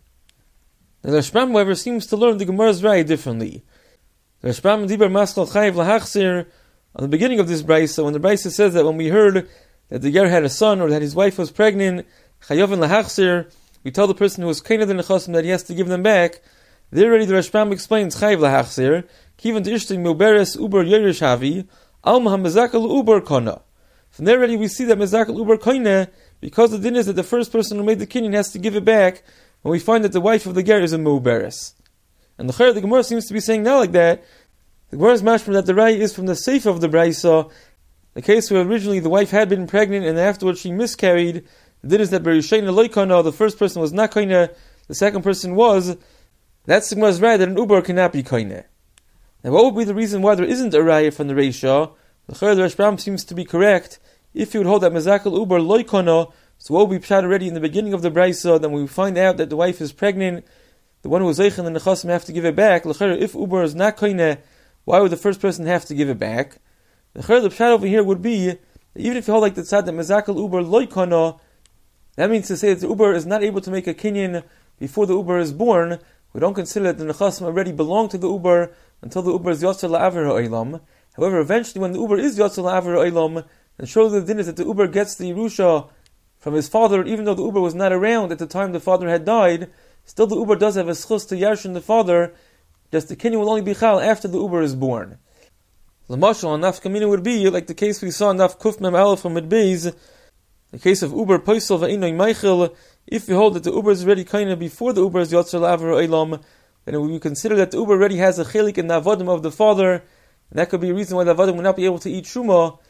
The Rashbam, however, seems to learn the Gemara's raya differently. The Rashbam Dibar Maskal Chayiv Lahachsir, on the beginning of this brisa, when the brisa says that when we heard that the ger had a son or that his wife was pregnant, Chayovin Lahachsir, we tell the person who was kaineh the nechasim that he has to give them back. There already the Rashbam explains Chayiv Lahachsir, Kivan to Ishting Muberes Uber Yerush Havi, Alma Mezakal Uber Kona. From there already we see that Mezakal Uber Kaineh, because the din is that the first person who made the kinyan has to give it back, when we find that the wife of the ger is a Muberes. And the Gemara seems to be saying now like that. The Gemara is mashma that the raya is from the Seifa of the Brisa, the case where originally the wife had been pregnant and afterwards she miscarried. The din is that Berishaina Loikana, the first person was not Kaineh, the second person was. That's the Gemara's raya that an Uber cannot be Kaineh. Now what would be the reason why there isn't a raya from the Reisha? The Rashbam seems to be correct. If you would hold that Mezakal Uber Loikana, so what would be pshat already in the beginning of the Brisa, then we find out that the wife is pregnant, the one who was Zeichen and the Nechasim have to give it back. If Uber is not Kaineh, why would the first person have to give it back? The pshat over here would be, that even if you hold like the tzad that Mezakal Uber Loikana, that means to say that the Uber is not able to make a kinyan before the Uber is born. We don't consider that the Nechasim already belong to the Uber until the Uber is Yotzer La'aver Ha'olam. However, eventually when the Uber is Yotzer La'aver Ha'olam, then surely the din is that the Uber gets the Yerusha from his father, even though the Uber was not around at the time the father had died. Still the Uber does have a schus to Yarshin the father, just the kinyan will only be chal after the Uber is born. The mashal on Naf Kamina would be like the case we saw in Naf Kuf Mem Aleph from Midbeis, the case of Uber Poisel Va'inoi Meichel. If we hold that the Uber is already kaineh before the Uber is Yotzer La'aver Ha'olam, then we consider that the Uber already has a chelik in the avodim of the father, and that could be a reason why the avodim would not be able to eat shuma.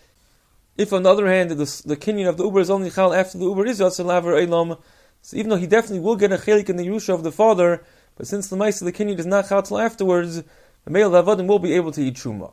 If on the other hand, the kinyan of the Uber is only chal after the Uber is Yotzer La'aver Ha'olam, so even though he definitely will get a chelik in the Yerusha of the father, but since the mice of the kinyan is not chal till afterwards, the male avodim will be able to eat truma.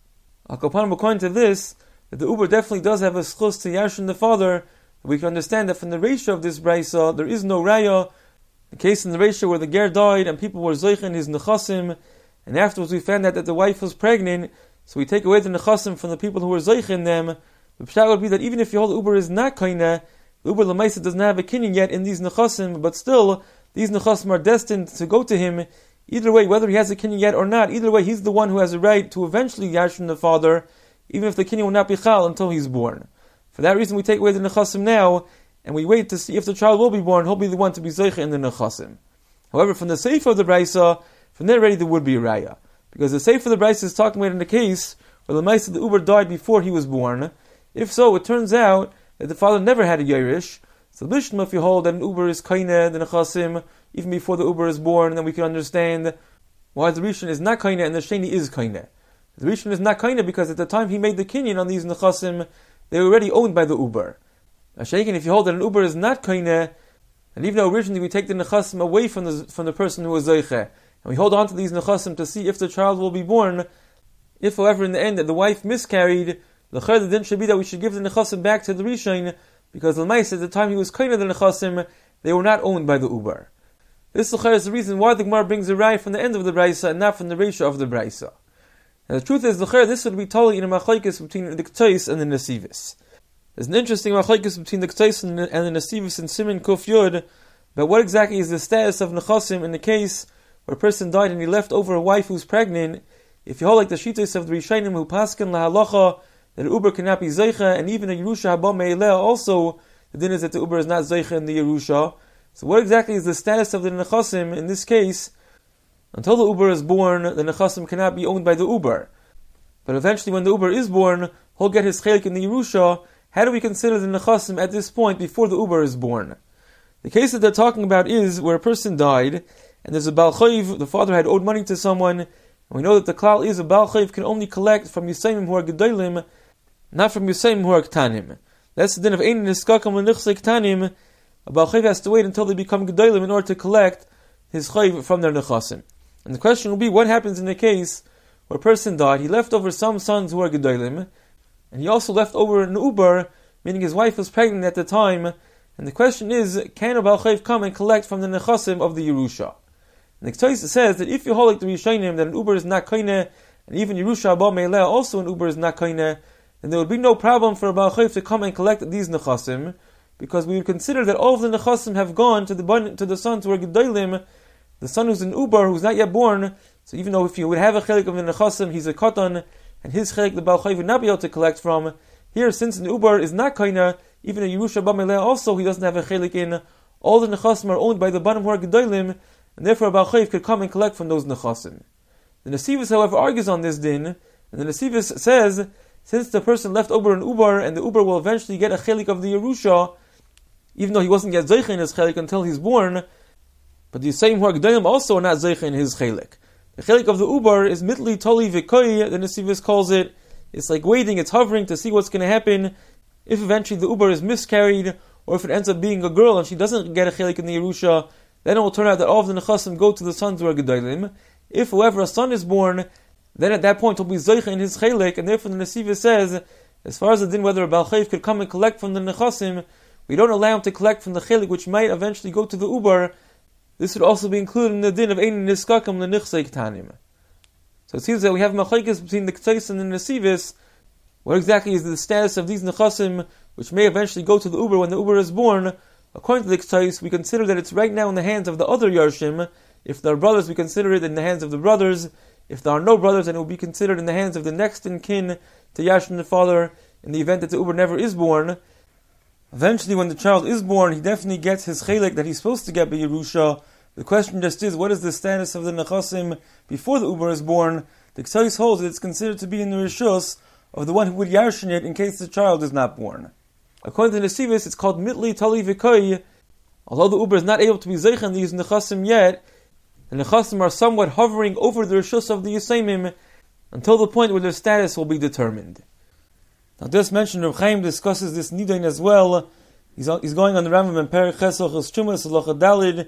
According to this, that the uber definitely does have a schus to yashin the father. We can understand that from the ratio of this brisa, there is no raya. The case in the ratio where the ger died and people were zeichen his nechasim, and afterwards we found out that the wife was pregnant, so we take away the nechasim from the people who were zeichen them. The pshat would be that even if you hold the uber is not kaina, the uber lemaisa doesn't have a kinyan yet in these nechasim, but still these nechasim are destined to go to him. Either way, whether he has a kinyan yet or not, either way he's the one who has a right to eventually yashin the father, even if the kinyan will not be chal until he's born. For that reason, we take away the nechasim now, and we wait to see if the child will be born. He'll be the one to be zeicha in the nechasim. However, from the seif of the brisa, from there already there would be a raya, because the seif of the brisa is talking about in the case where the mice of the uber died before he was born. If so, it turns out that the father never had a yerish. So lishma, if you hold that an uber is kaina the nechasim even before the uber is born, then we can understand why the rishon is not kaina and the sheni is kaina. The rishon is not kaina because at the time he made the kinyan on these nechasim, they were already owned by the uber. Shaken, if you hold that an uber is not kaineh, and even though originally we take the nechasim away from the person who was zeiche, and we hold on to these nechasim to see if the child will be born, if however in the end that the wife miscarried, the din should be that we should give the nechasim back to the rishon, because the mice at the time he was kaineh the nechasim, they were not owned by the uber. This is the reason why the Gemara brings a raya from the end of the brisa and not from the ratio of the brisa. And the truth is, this would be totally in a machlokes between the K'tais and the Nesivis. There's an interesting machlokes between the K'tais and the Nesivis in Siman Kuf Yud, but what exactly is the status of nechasim in the case where a person died and he left over a wife who's pregnant? If you hold like the shitos of the Rishonim who paskin lahalacha that the uber cannot be zeicha, and even a Yerusha haba me'eleh also, the din is that the uber is not zeicha in the Yerusha. So what exactly is the status of the nechasim in this case? Until the uber is born, the nechasim cannot be owned by the uber. But eventually when the uber is born, he'll get his chelik in the Yerusha. How do we consider the nechasim at this point before the uber is born? The case that they're talking about is where a person died, and there's a Baal Chayiv, the father had owed money to someone, and we know that the klal is a Baal Chayiv can only collect from Yisayim who are Gedolim, not from Yisayim who are Ktanim. That's the din of Ein Niskakam L'Nichsei Ktanim. A Baal Chayiv has to wait until they become Gedolim in order to collect his Chayiv from their nechasim. And the question will be, what happens in the case where a person died, he left over some sons who are Gedolim, and he also left over an uber, meaning his wife was pregnant at the time, and the question is, can a Baal Chayiv come and collect from the nechasim of the Yerusha? And the K'tais says that if you hold like the Rishonim that an uber is not kaineh, and even Yerusha haba me'eleh also an uber is not kaineh, then there would be no problem for a Baal Chayiv to come and collect these nechasim, because we would consider that all of the nechasim have gone to the sons who are Gedolim, the son who's an uber, who's not yet born. So even though if you would have a chelik of the nechasim, he's a katan, and his chelik the Baal Chayiv would not be able to collect from. Here, since an uber is not kaina, even a Yerusha haba me'eleh also, he doesn't have a chelik in. All the nechasim are owned by the banim who are Gedolim, and therefore a Baal Chayiv could come and collect from those nechasim. The Nesivis, however, argues on this din, and the Nesivis says, since the person left over an uber, and the uber will eventually get a chelik of the Yerusha, even though he wasn't yet zeicha in his chelik until he's born, but the same who are Gedolim also are not zeicha in his chelik. The chelik of the uber is mitli toli v'koi, the Nesivis calls it. It's like waiting, it's hovering to see what's going to happen. If eventually the uber is miscarried, or if it ends up being a girl and she doesn't get a chelik in the Yerusha, then it will turn out that all of the nechasim go to the sons who are Gedolim. If, however, a son is born, then at that point he'll be zeicha in his chelik, and therefore the Nesivis says, as far as the din whether a Baal Chayiv could come and collect from the nechasim, we don't allow him to collect from the chelik which might eventually go to the uber. This would also be included in the din of Ein Niskakam L'Nichsei Ktanim. So it seems that we have machlokes between the K'tais and the Nesivis. What exactly is the status of these nechasim which may eventually go to the uber when the uber is born? According to the K'tais, we consider that it's right now in the hands of the other Yarshim. If there are brothers, we consider it in the hands of the brothers. If there are no brothers, then it will be considered in the hands of the next in kin to Yashin the father, in the event that the uber never is born. Eventually, when the child is born, he definitely gets his chelik that he's supposed to get by Yerusha. The question just is, what is the status of the nechasim before the uber is born? The K'tais holds that it's considered to be in the rishus of the one who would yarshin it in case the child is not born. According to the Nesivis, it's called mitli tali v'koi. Although the uber is not able to be zeicha in these nechasim yet, the nechasim are somewhat hovering over the rishus of the Yisayimim until the point where their status will be determined. Now, just mentioned, Rav Chaim discusses this nidain as well. He's going on the Rambam in Perek Ches Hilchos Trumas Halacha Dalid,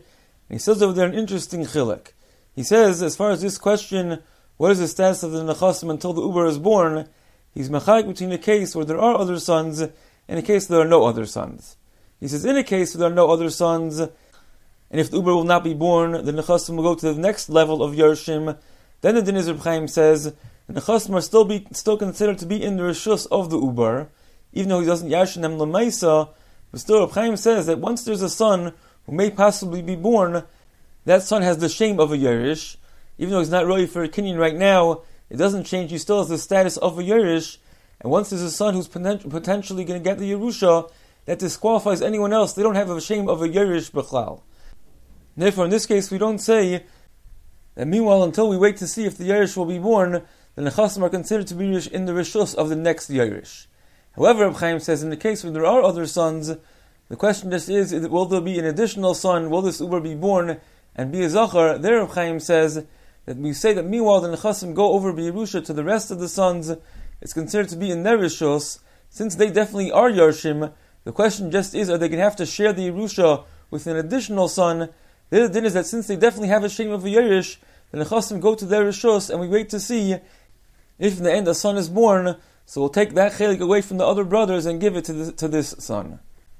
And he says over there an interesting chilek. He says, as far as this question, what is the status of the nechasim until the uber is born, he's mechayek between a case where there are other sons and a case where there are no other sons. He says, in a case where there are no other sons, and if the uber will not be born, the nechasim will go to the next level of Yershim. Then the Din Reb Chaim says, the nechasim are still considered to be in the reshus of the uber, even though he doesn't yashin them l'maisa. But still, Reb Chaim says that once there's a son who may possibly be born, that son has the shame of a Yerush. Even though he's not ready for a kinyan right now, it doesn't change. He still has the status of a Yerush. And once there's a son who's potentially going to get the Yerusha, that disqualifies anyone else. They don't have a shame of a Yerush b'chlal. Therefore, in this case, we don't say that meanwhile, until we wait to see if the Yerush will be born, the nechasim are considered to be in the reshus of the next Yerush. However, Reb Chaim says, in the case where there are other sons, the question just is, will there be an additional son? Will this uber be born and be a zachar? There, Reb Chaim says that we say that meanwhile the nechasim go over b'Yerusha to the rest of the sons. It's considered to be in their reshus, since they definitely are Yarshim. The question just is, are they going to have to share the Yerusha with an additional son? The other thing is that since they definitely have a shame of a Yerush, the nechasim go to their reshus, and we wait to see if in the end a son is born. So we'll take that chelik away from the other brothers and give it to this son.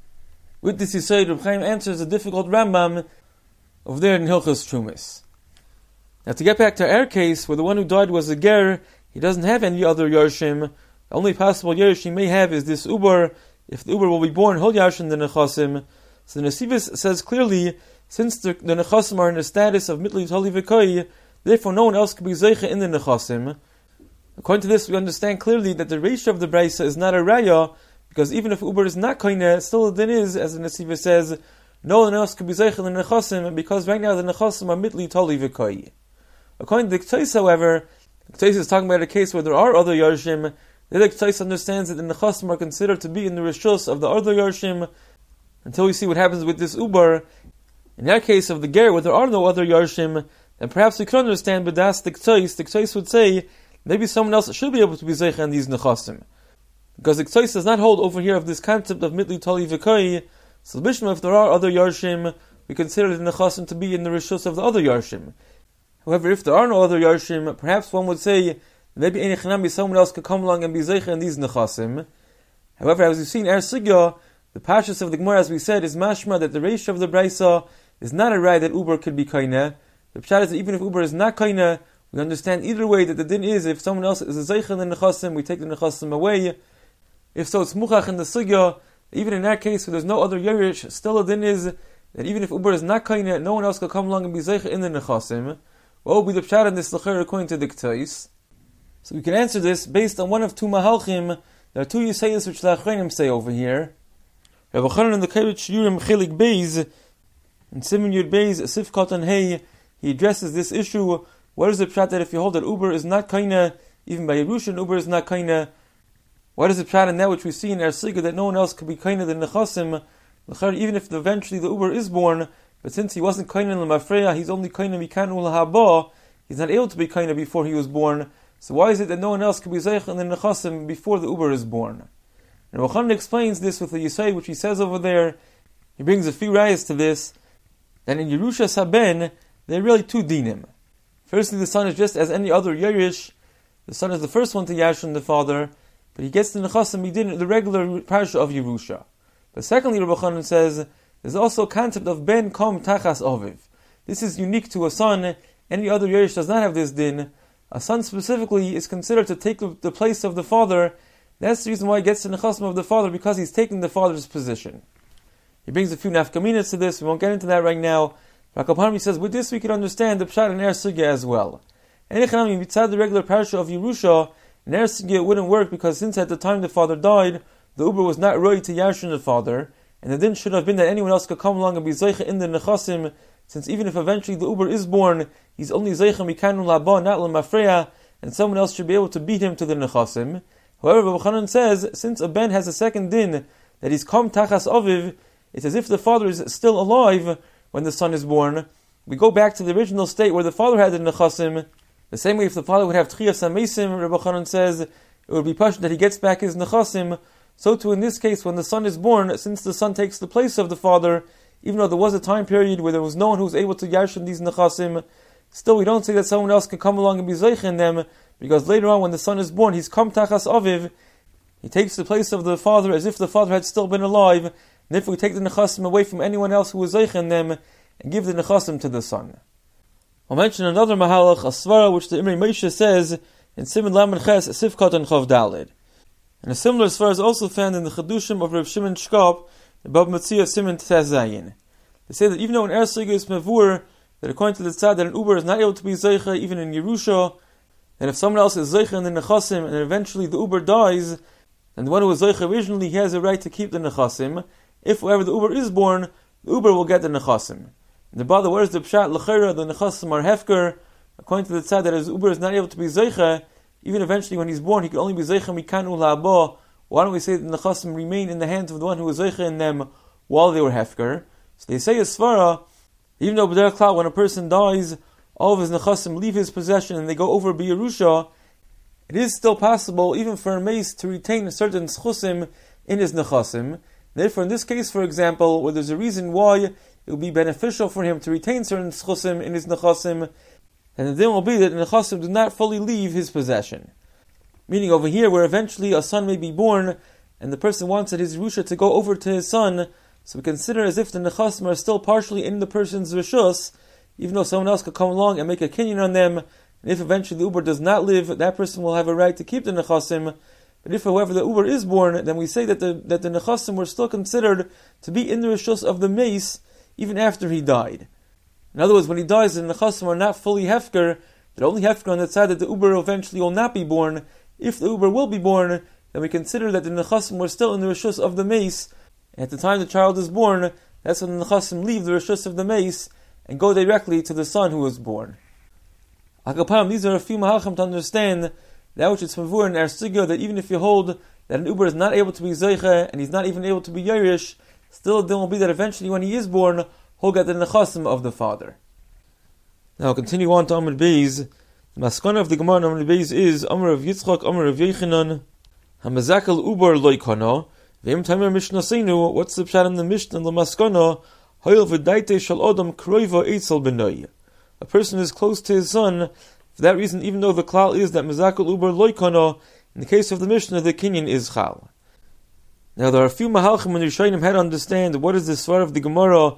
With this, Yisrael, Reb Chaim answers a difficult Rambam of there in Hilchos Trumis. Now, to get back to our case, where the one who died was a ger, he doesn't have any other Yarshim. The only possible Yerush he may have is this uber. If the uber will be born, he'll Yarshin the nechasim. So the Nesivis says clearly, since the nechasim are in the status of mitli tali v'koi, therefore no one else can be zeicha in the nechasim. According to this, we understand clearly that the ratio of the Braisa is not a raya, because even if uber is not koine, still the din is, as the Nesivis says, no one else can be zeicha in the nechasim, because right now the nechasim are mitli tali v'koi. According to the K'tais, however, the K'tais is talking about a case where there are other Yarshim. The K'tais understands that the nechasim are considered to be in the reshus of the other Yarshim, until we see what happens with this uber. In that case of the ger, where there are no other Yarshim, then perhaps we could understand, but that's the K'tais would say, maybe someone else should be able to be zeicha in these nechasim. Because the K'tais does not hold over here of this concept of mitli tali v'koi. So Bishma, if there are other Yarshim, we consider the nechasim to be in the reshus of the other Yarshim. However, if there are no other Yarshim, perhaps one would say, maybe any chanami, someone else could come along and be zeicha in these nechasim. However, as we've seen, our sugya, the pashas of the Gemara, as we said, is mashma that the ratio of the Braisa is not a right that uber could be kaina. The pshat is that even if uber is not kaina, we understand either way that the din is, if someone else is a zeicha in the nechasim, we take the nechasim away. If so, it's muchach in the sugya. Even in that case, where there's no other yerush, still the din is that even if uber is not kaina, no one else could come along and be zeicha in the nechasim. What will be the pshat in this l'cher according to the K'tais? So we can answer this based on one of two mahalchim. There are two yisayas which the achronim say over here. Rav Chanan in the Keiret Shiurim Chelik Beis, in Siman Yud Beis, Sif Katan Hey, he addresses this issue. What is the pshat that if you hold that uber is not kaina, even by Yerushin, uber is not kaina? What is the pshat in that which we see in our Siga that no one else could be kaina than nechasim? Even if eventually the uber is born, but since he wasn't kaina l'mafreya, he's only kaina mikanu l'haba, he's not able to be kaina before he was born. So why is it that no one else could be zeich in the nechasim before the uber is born? And Rav Chanan explains this with the Yisai, which he says over there. He brings a few rayas to this, that in Yerusha Saben, there are really two dinim. Firstly, the son is just as any other Yerush. The son is the first one to Yashon the father, but he gets the nechasim midin, the regular parsha of Yerusha. But secondly, Rav Chanan says, there's also a concept of ben kom tachas oviv. This is unique to a son. Any other Yerush does not have this din. A son specifically is considered to take the place of the father. That's the reason why he gets the nechasim of the father, because he's taking the father's position. He brings a few nafkaminas to this. We won't get into that right now. Rakal says, with this we can understand the pshat in Er Sugya as well. Any chanami mitzad the regular parsha of Yerusha, in Er Sugya it wouldn't work, because since at the time the father died, the uber was not ready to yashin the father, and the din should have been that anyone else could come along and be zeicha in the nechasim, since even if eventually the uber is born, he's only zeicha mikanu laba, not l'mafreya, and someone else should be able to beat him to the nechasim. However, Rav Chanan says, since a ben has a second din, that he's kom tachas aviv, it's as if the father is still alive when the son is born. We go back to the original state where the father had the nechasim. The same way if the father would have tchiyas amesim, Rav Chanan says, it would be pashut that he gets back his nechasim. So too in this case, when the son is born, since the son takes the place of the father, even though there was a time period where there was no one who was able to yarshin these nechasim, still we don't say that someone else can come along and be zeich in them, because later on when the son is born, he's kam tachas aviv, he takes the place of the father as if the father had still been alive, and if we take the nechasim away from anyone else who was zeich in them, and give the nechasim to the son. I'll mention another mahalach, a svara, which the Imrei Moshe says in Siman Lamed Ches, Sifkat and Chav Daled. And a similar svara is also found in the Chedushim of Reb Shimon Shkop, the Bab Metzia Siman Tes Zayin. They say that even though an Ersiga is Mavur, that according to the Tzad, that an Uber is not able to be Zeicha even in Yerusha, and if someone else is Zeicha in the Nechasim, and eventually the Uber dies, then the one who was Zeicha originally, he has a right to keep the Nechasim. If, however, the Uber is born, the Uber will get the Nechasim. And the brother, where's the Pshat L'chera, the Nechasim are Hefker, according to the Tzad, that his Uber is not able to be Zeicha, even eventually when he's born, he can only be Zeicha Mikanu La'aba. Why don't we say that the Nechasim remain in the hands of the one who was Zeicha in them while they were Hefker? So they say a Svara, even though B'derech Klal, when a person dies, all of his Nechasim leave his possession and they go over B'Yerusha, it is still possible, even for a mace, to retain certain Schusim in his Nechasim. Therefore, in this case, for example, where there's a reason why it would be beneficial for him to retain certain Schusim in his Nechasim, and the din will be that the Nechasim do not fully leave his possession. Meaning over here, where eventually a son may be born, and the person wants his Yerusha to go over to his son, so we consider as if the Nechasim are still partially in the person's Rishus, even though someone else could come along and make a kinyan on them, and if eventually the Uber does not live, that person will have a right to keep the Nechasim. But if, however, the Uber is born, then we say that the Nechasim were still considered to be in the Rishus of the mace, even after he died. In other words, when he dies, the Nechasim are not fully Hefker, they're only Hefker on the side that the Uber eventually will not be born. If the Uber will be born, then we consider that the Nechasim were still in the Rishus of the mace. At the time the child is born, that's when the Nechasim leave the Rishus of the mace and go directly to the son who was born. Akapam, these are a few mahachim to understand that which is mavur in Ersigya, that even if you hold that an Uber is not able to be Zeicha and he's not even able to be Yerush, still there will be that eventually when he is born, he'll get the Nechasim of the father. Now continue on to Amr Beis. The maskana of the Gemara in Amr Beis is Amr of Yitzchak, Amr of Yechanan, Hamazakal Uber Loikano. What's the pshat in the Mishnah and the Maskana? A person is close to his son. For that reason, even though the klal is that Mezakal Uber Loikana, in the case of the Mishnah, the kinyan is chal. Now there are a few mahalchim and Rishonim had to understand what is the svar of the Gemara.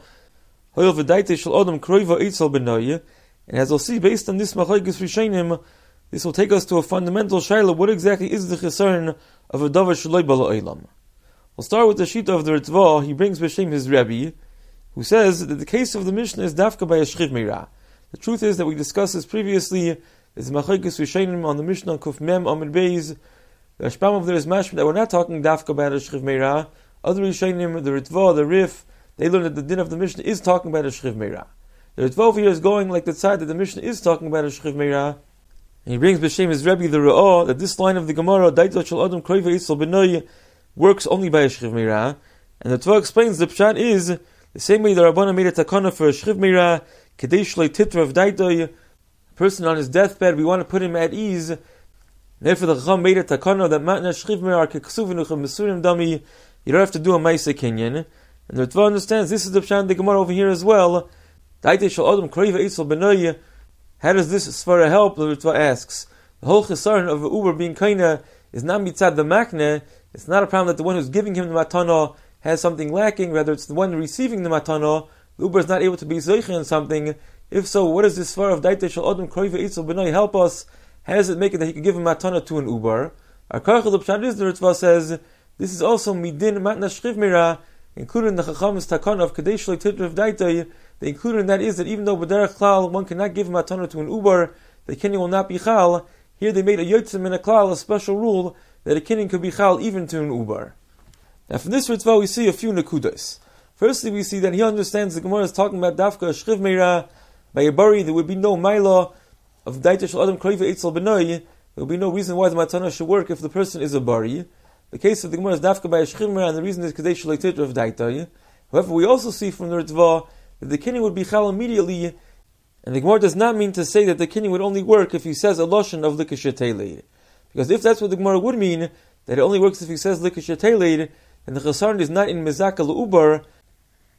And as we'll see, based on this machlokes Rishonim, this will take us to a fundamental shayla. What exactly is the chesron of a davar shaloi bala olam? We'll start with the shita of the Ritva. He brings b'shem his Rebbe, who says that the case of the Mishnah is dafka by a shchiv meira. The truth is that we discussed this previously. There's machlokes Rishonim on the Mishnah Kuf Mem Amud Beis. The Ashbam of there is mashma that we're not talking dafka about a shchiv meira. Other Rishonim, the Ritva, the Rif, they learn that the din of the Mishnah is talking about a shchiv meira. The Ritva over here is going like the side that the Mishnah is talking about a shchiv meira. And he brings b'shem his Rebbe the Ra'ah that this line of the Gemara Daito shel Adam Kroiva Yisrael B'noi works only by a shchiv meira, and the Torah explains the pshat is the same way the Rabbana made a takana for a shchiv meira, kedei shlei titra of daitoi, a person on his deathbed, we want to put him at ease. Therefore, the Chacham made a takana that matna shchiv meira keksuvinuchem mesurim dami. You don't have to do a ma'aseh kinyan, and the Torah understands this is the pshat in the Gemara over here as well. Daitoi shel adam kroiva itzel benoi. How does this svara help? The Torah asks. The whole chesaron of the Uber being kaina is not mitzad the makne. It's not a problem that the one who's giving him the matana has something lacking, rather it's the one receiving the matana. The Uber is not able to be zeicha in something. If so, what does this svar of daite shel adam kroiva itzel benoi help us? How does it make it that he can give a matana to an Uber? Our karchel the pshat is the Ritva says this is also midin matna shchiv meira, included in the Chacham's takana of kadei shlei titra of daite. The included in that is that even though b'derech klal one cannot give a matana to an Uber, the kinyan will not be chal. Here they made a yotzim in a klal, a special rule that a kinyan could be chal even to an Uber. Now from this Ritva we see a few nekudas. Firstly, we see that he understands the Gemara is talking about dafka shchiv meira. By a bari, there would be no maila of daita shel adam kroiva itzel benoi. There would be no reason why the matana should work if the person is a bari. The case of the Gemara is dafka by a shchiv meira, and the reason is kadei shlei titra of daita. However, we also see from the Ritva that the kinyan would be chal immediately, and the Gemara does not mean to say that the kinyan would only work if he says a lashon of likish yateled. Because if that's what the Gemara would mean, that it only works if he says likish yateled, and the chesaron is not in mezakal ubar,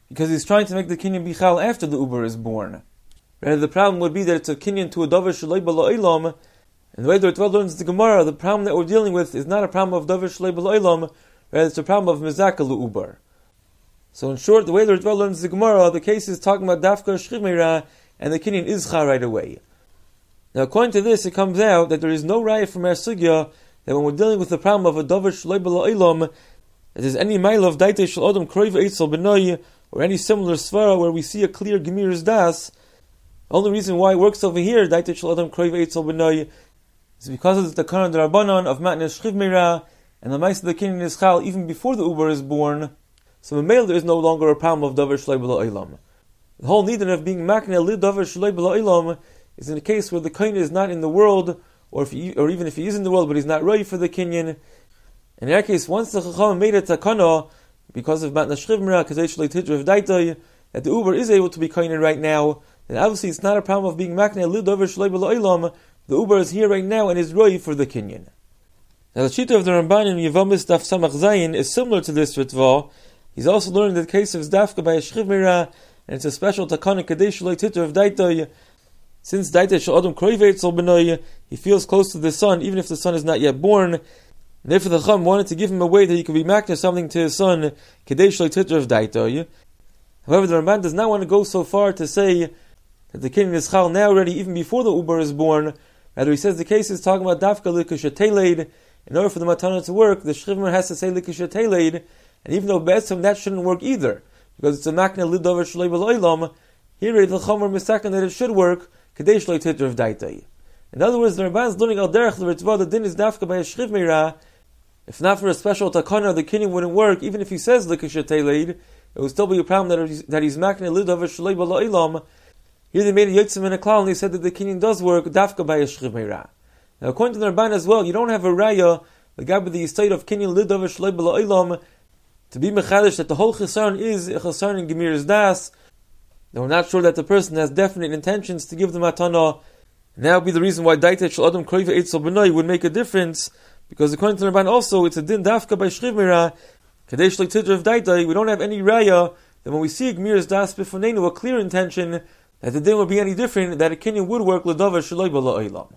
because he's trying to make the kinyan be chal after the uber is born. Rather, the problem would be that it's a kinyan to a davar shalei b'lo olam, and the way the Ritva learns the Gemara, the problem that we're dealing with is not a problem of davar shalei b'lo olam, rather it's a problem of mizaka l'uber. So in short, the way the Ritva learns the Gemara, the case is talking about dafka shchiv meira, and the kinyan is chal right away. Now, according to this, it comes out that there is no raya from our sugya that when we're dealing with the problem of a davar shalei b'lo olam, that there's any mile of daite shel adam kroiv eitzel b'noi, or any similar svara where we see a clear gemir's das. The only reason why it works over here, daite shel adam kroiv eitzel b'noi, is because of the Karan D'Rabbanan of matnes shchiv meira, and the mice of the kinyan is chal even before the uber is born. So in male there is no longer a problem of davar shalei b'lo olam. The whole need of being makne li davar shalei b'lo olam is in a case where the kinyan is not in the world, or even if he is in the world, but he's not ready for the kinyan. In that case, once the Chacham made a takana, because of matnas shchiv meira, kazei shalei tidra v'daitoi, that the uber is able to be kinyan right now, then obviously it's not a problem of being makne li davar shalei b'lo olam. The uber is here right now and is ready for the kinyan. Now the shita of the Ramban in Yevamis Daf Samach Zayin is similar to this Ritva. He's also learning the case of Zdafka by a shchiv meira, and it's a special takana kadei shalei tidra v'daitoi. Since daite shel adam kroiv eitzel b'noi, he feels close to the son, even if the son is not yet born. And therefore the Chacham wanted to give him a way that he could be makna something to his son, kedei shalei tidra v'daitoi. However, the Ramban does not want to go so far to say that the kinyan is chal now already, even before the uber is born. Rather, he says the case is talking about dafka likasha teleid. In order for the matana to work, the shchivmer has to say likasha teleid, and even though be'etzem that shouldn't work either, because it's a makna lidavar shalei b'lo olam, here the Chacham are mistaken that it should work, kedei shalei tidra v'daitoi. In other words, the Ramban is learning al derech l'ritva, the din is dafka by a shchiv meira. If not for a special takana, the kinyan wouldn't work. Even if he says likasha teleid, it would still be a problem that he's makna lidavar shalei b'lo olam. Here they made a yotzim and a klal, and they said that the kinyan does work dafka by a shchiv meira. Now, according to the Ramban as well, you don't have a raya, the guy with the estate of kinyan lidavar shalei b'lo olam, to be mechadish that the whole chesaron is a chesaron in gemir's das. Now, we're not sure that the person has definite intentions to give the matana. And that would be the reason why daite shel adam kroiv eitzel b'noi would make a difference, because according to the Ramban also, it's a din dafka by shchiv meira, kadei shalei tidra v'daitoi. We don't have any raya that when we see a gemir's das b'fonenu, a clear intention that the din would be any different, that a kinyan would work l'davar shalei b'lo olam.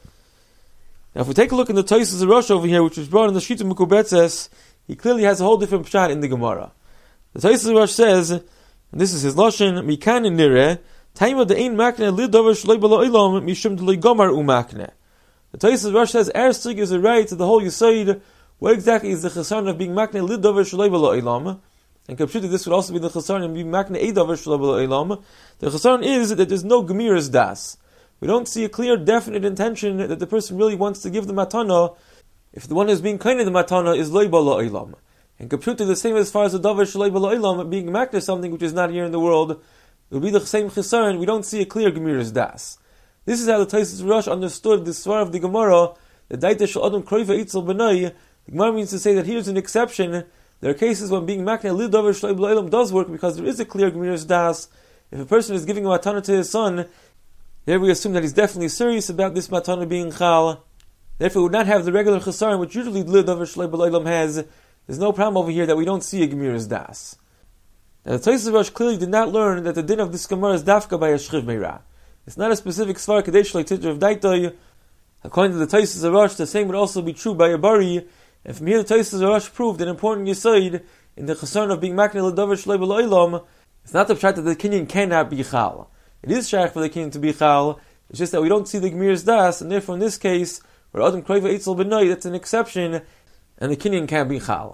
Now, if we take a look in the Tosfos Rosh over here, which was brought in the Shita Mekubetzes, he clearly has a whole different pshat in the Gemara. The Tosfos Rosh says, and this is his lashon, mikan nireh taima de'ein makne lidavar shalei b'lo olam mishum d'lei gomar umakne. The Tosfos Rosh says our sig is a right to the whole Yesod. What exactly is the chesaron of being makne lidavar shalei b'lo olam? And Kapshita, this would also be the chesaron of being makne eidavar shalei b'lo olam. The chesaron is that there's no gemir's das. We don't see a clear, definite intention that the person really wants to give the matana, if the one who's being kind of the matana is loy b'lo olam. And Kapshita, the same as far as the davar shalei b'lo olam, being makna something which is not here in the world, it will be the same chesaron. We don't see a clear gemir's das. This is how the Tosfos Rosh understood the svar of the Gemara, the daite shel adam kroiv eitzel b'noi. The Gemara means to say that here's an exception. There are cases when being makna li davar shalei b'lo olam does work, because there is a clear gemir's das. If a person is giving a matana to his son, there we assume that he's definitely serious about this matana being chal. Therefore, we would not have the regular chesaron, which usually li davar shalei b'lo olam has. There's no problem over here that we don't see a gemir's das. Now, the Tosfos Rosh clearly did not learn that the din of this Gemara is dafka by a shchiv meira. It's not a specific svar kadei shalei tidra v'daitoi. According to the Tosfos Rosh, the same would also be true by a bari. And from here, the Tosfos Rosh proved an important yesod in the chesaron of being makne l'davar shalei b'lo olam. It's not the pshat that the kinyan cannot be chal. It is shaykh for the kinyan to be chal. It's just that we don't see the gemir's das, and therefore in this case, where adam kroiv eitzel b'noi, that's an exception, and the kinyan can't be chal.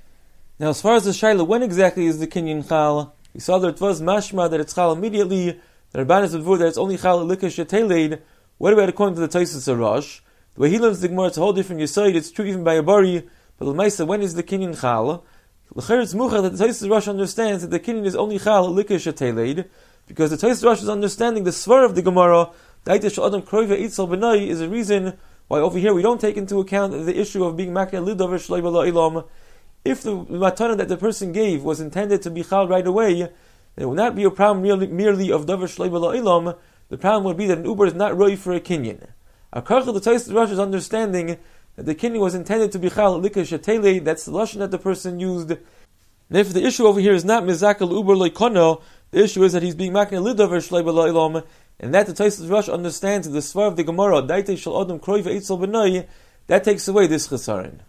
Now, as far as the shaila, when exactly is the kinyan chal? We saw that it was mashma that it's chal immediately. The Ramban is before that it's only chal likash teleid. What about according to the Tosfos Rosh? The way he learns the Gemara, it's a whole different yesod. It's true even by a bari, but l'maisa, when is the kinyan chal? L'cher it's muchach that the Tosfos Rosh understands that the kinyan is only chal likash teleid, because the Tosfos Rosh is understanding the svar of the Gemara. Daite shel adam kroiv eitzel b'noi is a reason why over here we don't take into account the issue of being makne lidavar shalei b'lo olam. If the matana that the person gave was intended to be chal right away, then it would not be a problem merely of davar shalei b'lo olam. The problem would be that an uber is not ready for a kinyan. Akarcha, the Tosfos Rosh is understanding that the kinyan was intended to be chal likash teleid. That's the lashon that the person used. And if the issue over here is not Mizakal Uber Loikono, the issue is that he's being Makna Lidover Shlei B'La'ilam, and that the Tosfos Rosh understands in the Svar of the Gemara, Daite Shal Adam Kroiv Eitzel B'Noi, that takes away this Chesaron.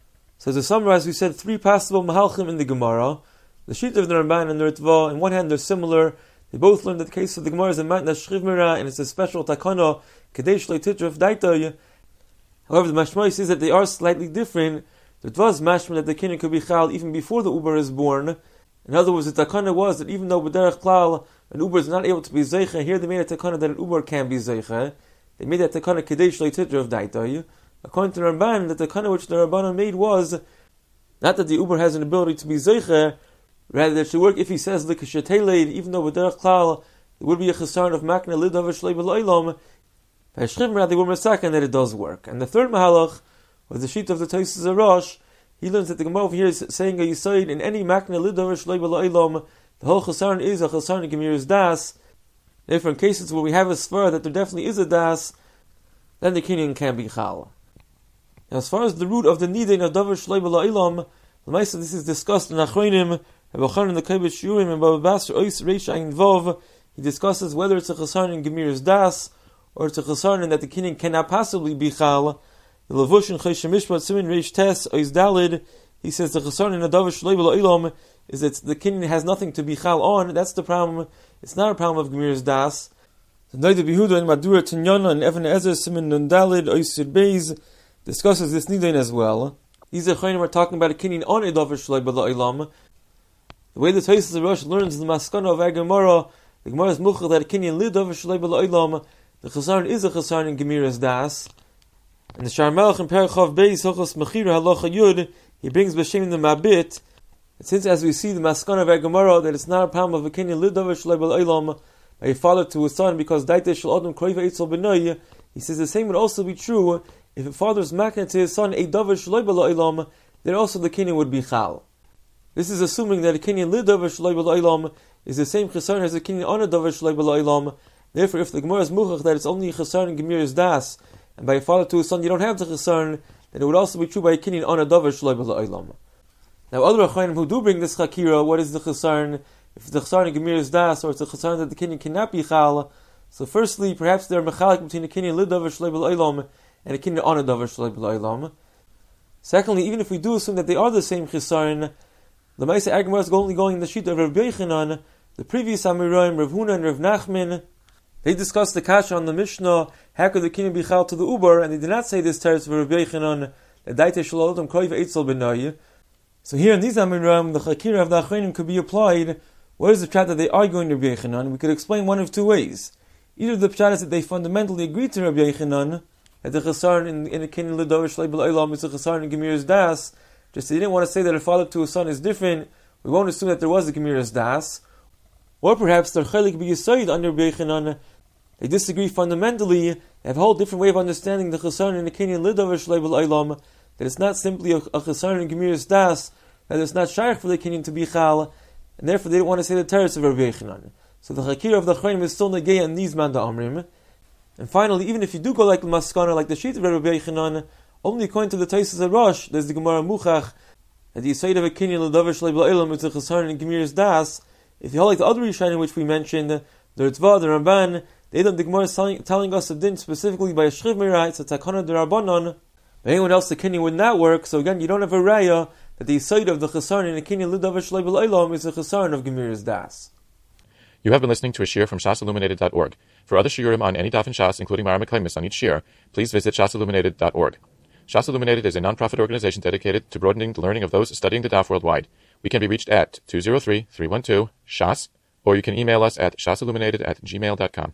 So to summarize, we said three possible Mahalchim in the Gemara. The Shita of the Ramban and the Ritva, on one hand they're similar. They both learn that the case of the Gemara is a Matna Shriv Mira, and it's a special Takana, Kadesh Shlei Titruf Daitoi. However, the Mashmai says that they are slightly different. The Ritva is mashma that the kinyan could be chal even before the Uber is born. In other words, the Takana was that even though B'derech Klal, an Uber is not able to be Zeicha, here they made a Takana that an Uber can be Zeicha. They made that Takana Kadesh Shlei Titruf Daitoi. According to the Ramban, the Takana which the Rabbanan made was not that the Uber has an ability to be Zeicha, rather that it should work if he says the Kashateleid, even though B'derech Klal, there would be a Chesaron of Makna Lidav Shlei B'La'ilam. By Shchivra, they were Masakan that it does work. And the third Mahalach was the sheet of the Tosfos Rosh. He learns that the Gemara over here is saying a Yisoid in any Makna Lidav Shlei B'La'ilam, the whole Chesaron is a Chesaron Gemir's Das. Therefore, in cases where we have a Svar that there definitely is a Das, then the kinyan can be Chal. Now, as far as the root of the Nidain of Davar Shlei B'La'ilam, this is discussed in Achronim, in the Kaibat Shurim, and Baba Basra Ois Reish Ayin Vov. He discusses whether it's a Chesaron in Gemir's Das, or it's a chesaron that the kinyan cannot possibly be chal. The Levush in Choshen Mishpat Simin Reish Tes Ois Dalid, he says the chesaron in a Davar Shlei B'La'ilam is that the kinyan has nothing to be chal on. That's the problem. It's not a problem of Gemir's Das. The Noida Behuda and Madura Tinyana and Even Ezer Simin Nun Dalid Ois Beis discusses this nidain as well. These Achronim are talking about a kinyan on a Davar Shlei B'La'ilam. The way the Tosfos Rosh learns in the Maskana of Gemara, the Gemara is muchach that a kinyan lid Davar Shlei B'La'ilam. The Chesaron is a Chesaron in Gemir's Das. And the Shar Melech in Perichav Beis Hochos Mechira Halacha Yud, he brings B'Shem in the Mabit. And since, as we see the Maskana of Gemara, that it's not a problem of a kinyan lid Davar Shlei B'La'ilam by a father to a son, because Daite Shel Adam Kroiv Eitzel B'Noi, he says the same would also be true if a father's makna to his son a Davar Shlei B'La'ilam, then also the kinyan would be Chal. This is assuming that a kinyan lid Davar Shlei B'La'ilam is the same Chesaron as a kinyan on a Davar Shlei B'La'ilam. Therefore, if the Gemara is muchach that it's only a chesaron in Gemir's Das, and by a father to a son you don't have the chesaron, then it would also be true by a kinyan on a Davar Shlei B'La'ilam. Now, other Achronim who do bring this chakira, what is the chesaron? If it's the chesaron in Gemir's Das, or it's a chesaron that the kinyan cannot be chal. So, firstly, perhaps there are mechalik between a kinyan lid Davar Shlei B'La'ilam and a kinyan on a Davar Shlei B'La'ilam. Secondly, even if we do assume that they are the same chesaron, the Maisa Agmar is only going in the sheet of Rav Yochanan, the previous Amiroim, Rav Huna and Rav Nachman. They discussed the kasha on the Mishnah, how could the kinyan be chal to the Uber, and they did not say this teretz for Rav Yochanan, that Daite Shel Adam Kroiv Eitzel B'Noi. So here in these Amiram, the chakira of the Achronim could be applied. What is the pshat that they are going to Rav Yochanan? We could explain one of two ways. Either the pshat is that they fundamentally agree to Rav Yochanan, that the chesaron in a kinyan lid Davar Shlei B'La'ilam is a chesaron in Gemir's Das, just they didn't want to say that a father to a son is different, we won't assume that there was a Gemir's Das. Or perhaps they're chelik b'yisoid under Rav Yochanan. They disagree fundamentally. They have a whole different way of understanding the chesaron in the kinyan lid Davar Shlei B'La'ilam. That it's not simply a chesaron in Gemir's Das. That it's not shaykh for the kinyan to be chal, and therefore they don't want to say the teretz of Rav Yochanan. So the chakir of the Achronim is still negay and these man da amrim. And finally, even if you do go like the Maskana, like the sheet of Rav Yochanan, only according to the Tosfos Rosh, there's the Gemara Muchach that the yisoid of a kinyan lid Davar Shlei B'La'ilam is a chesaron in Gemir's Das. If you hold like the other Rishonim which we mentioned, the Ritva, the Ramban, the Gemara is telling us a din specifically by a Shchiv Mirah, it's a Takana D'Rabbanan. By anyone else, the kinyan would not work. So again, you don't have a raya that the yisoid of the chesaron in a kinyan lid Davar Shlei B'La'ilam is a chesaron of Gemir's Das. You have been listening to a shiur from shasilluminated.org. For other shiurim on any daf in Shas, including Mara Meklemis on each shiur, please visit shasilluminated.org. Shas Illuminated is a non-profit organization dedicated to broadening the learning of those studying the daf worldwide. We can be reached at 203-312-SHAS, or you can email us at shasilluminated@gmail.com.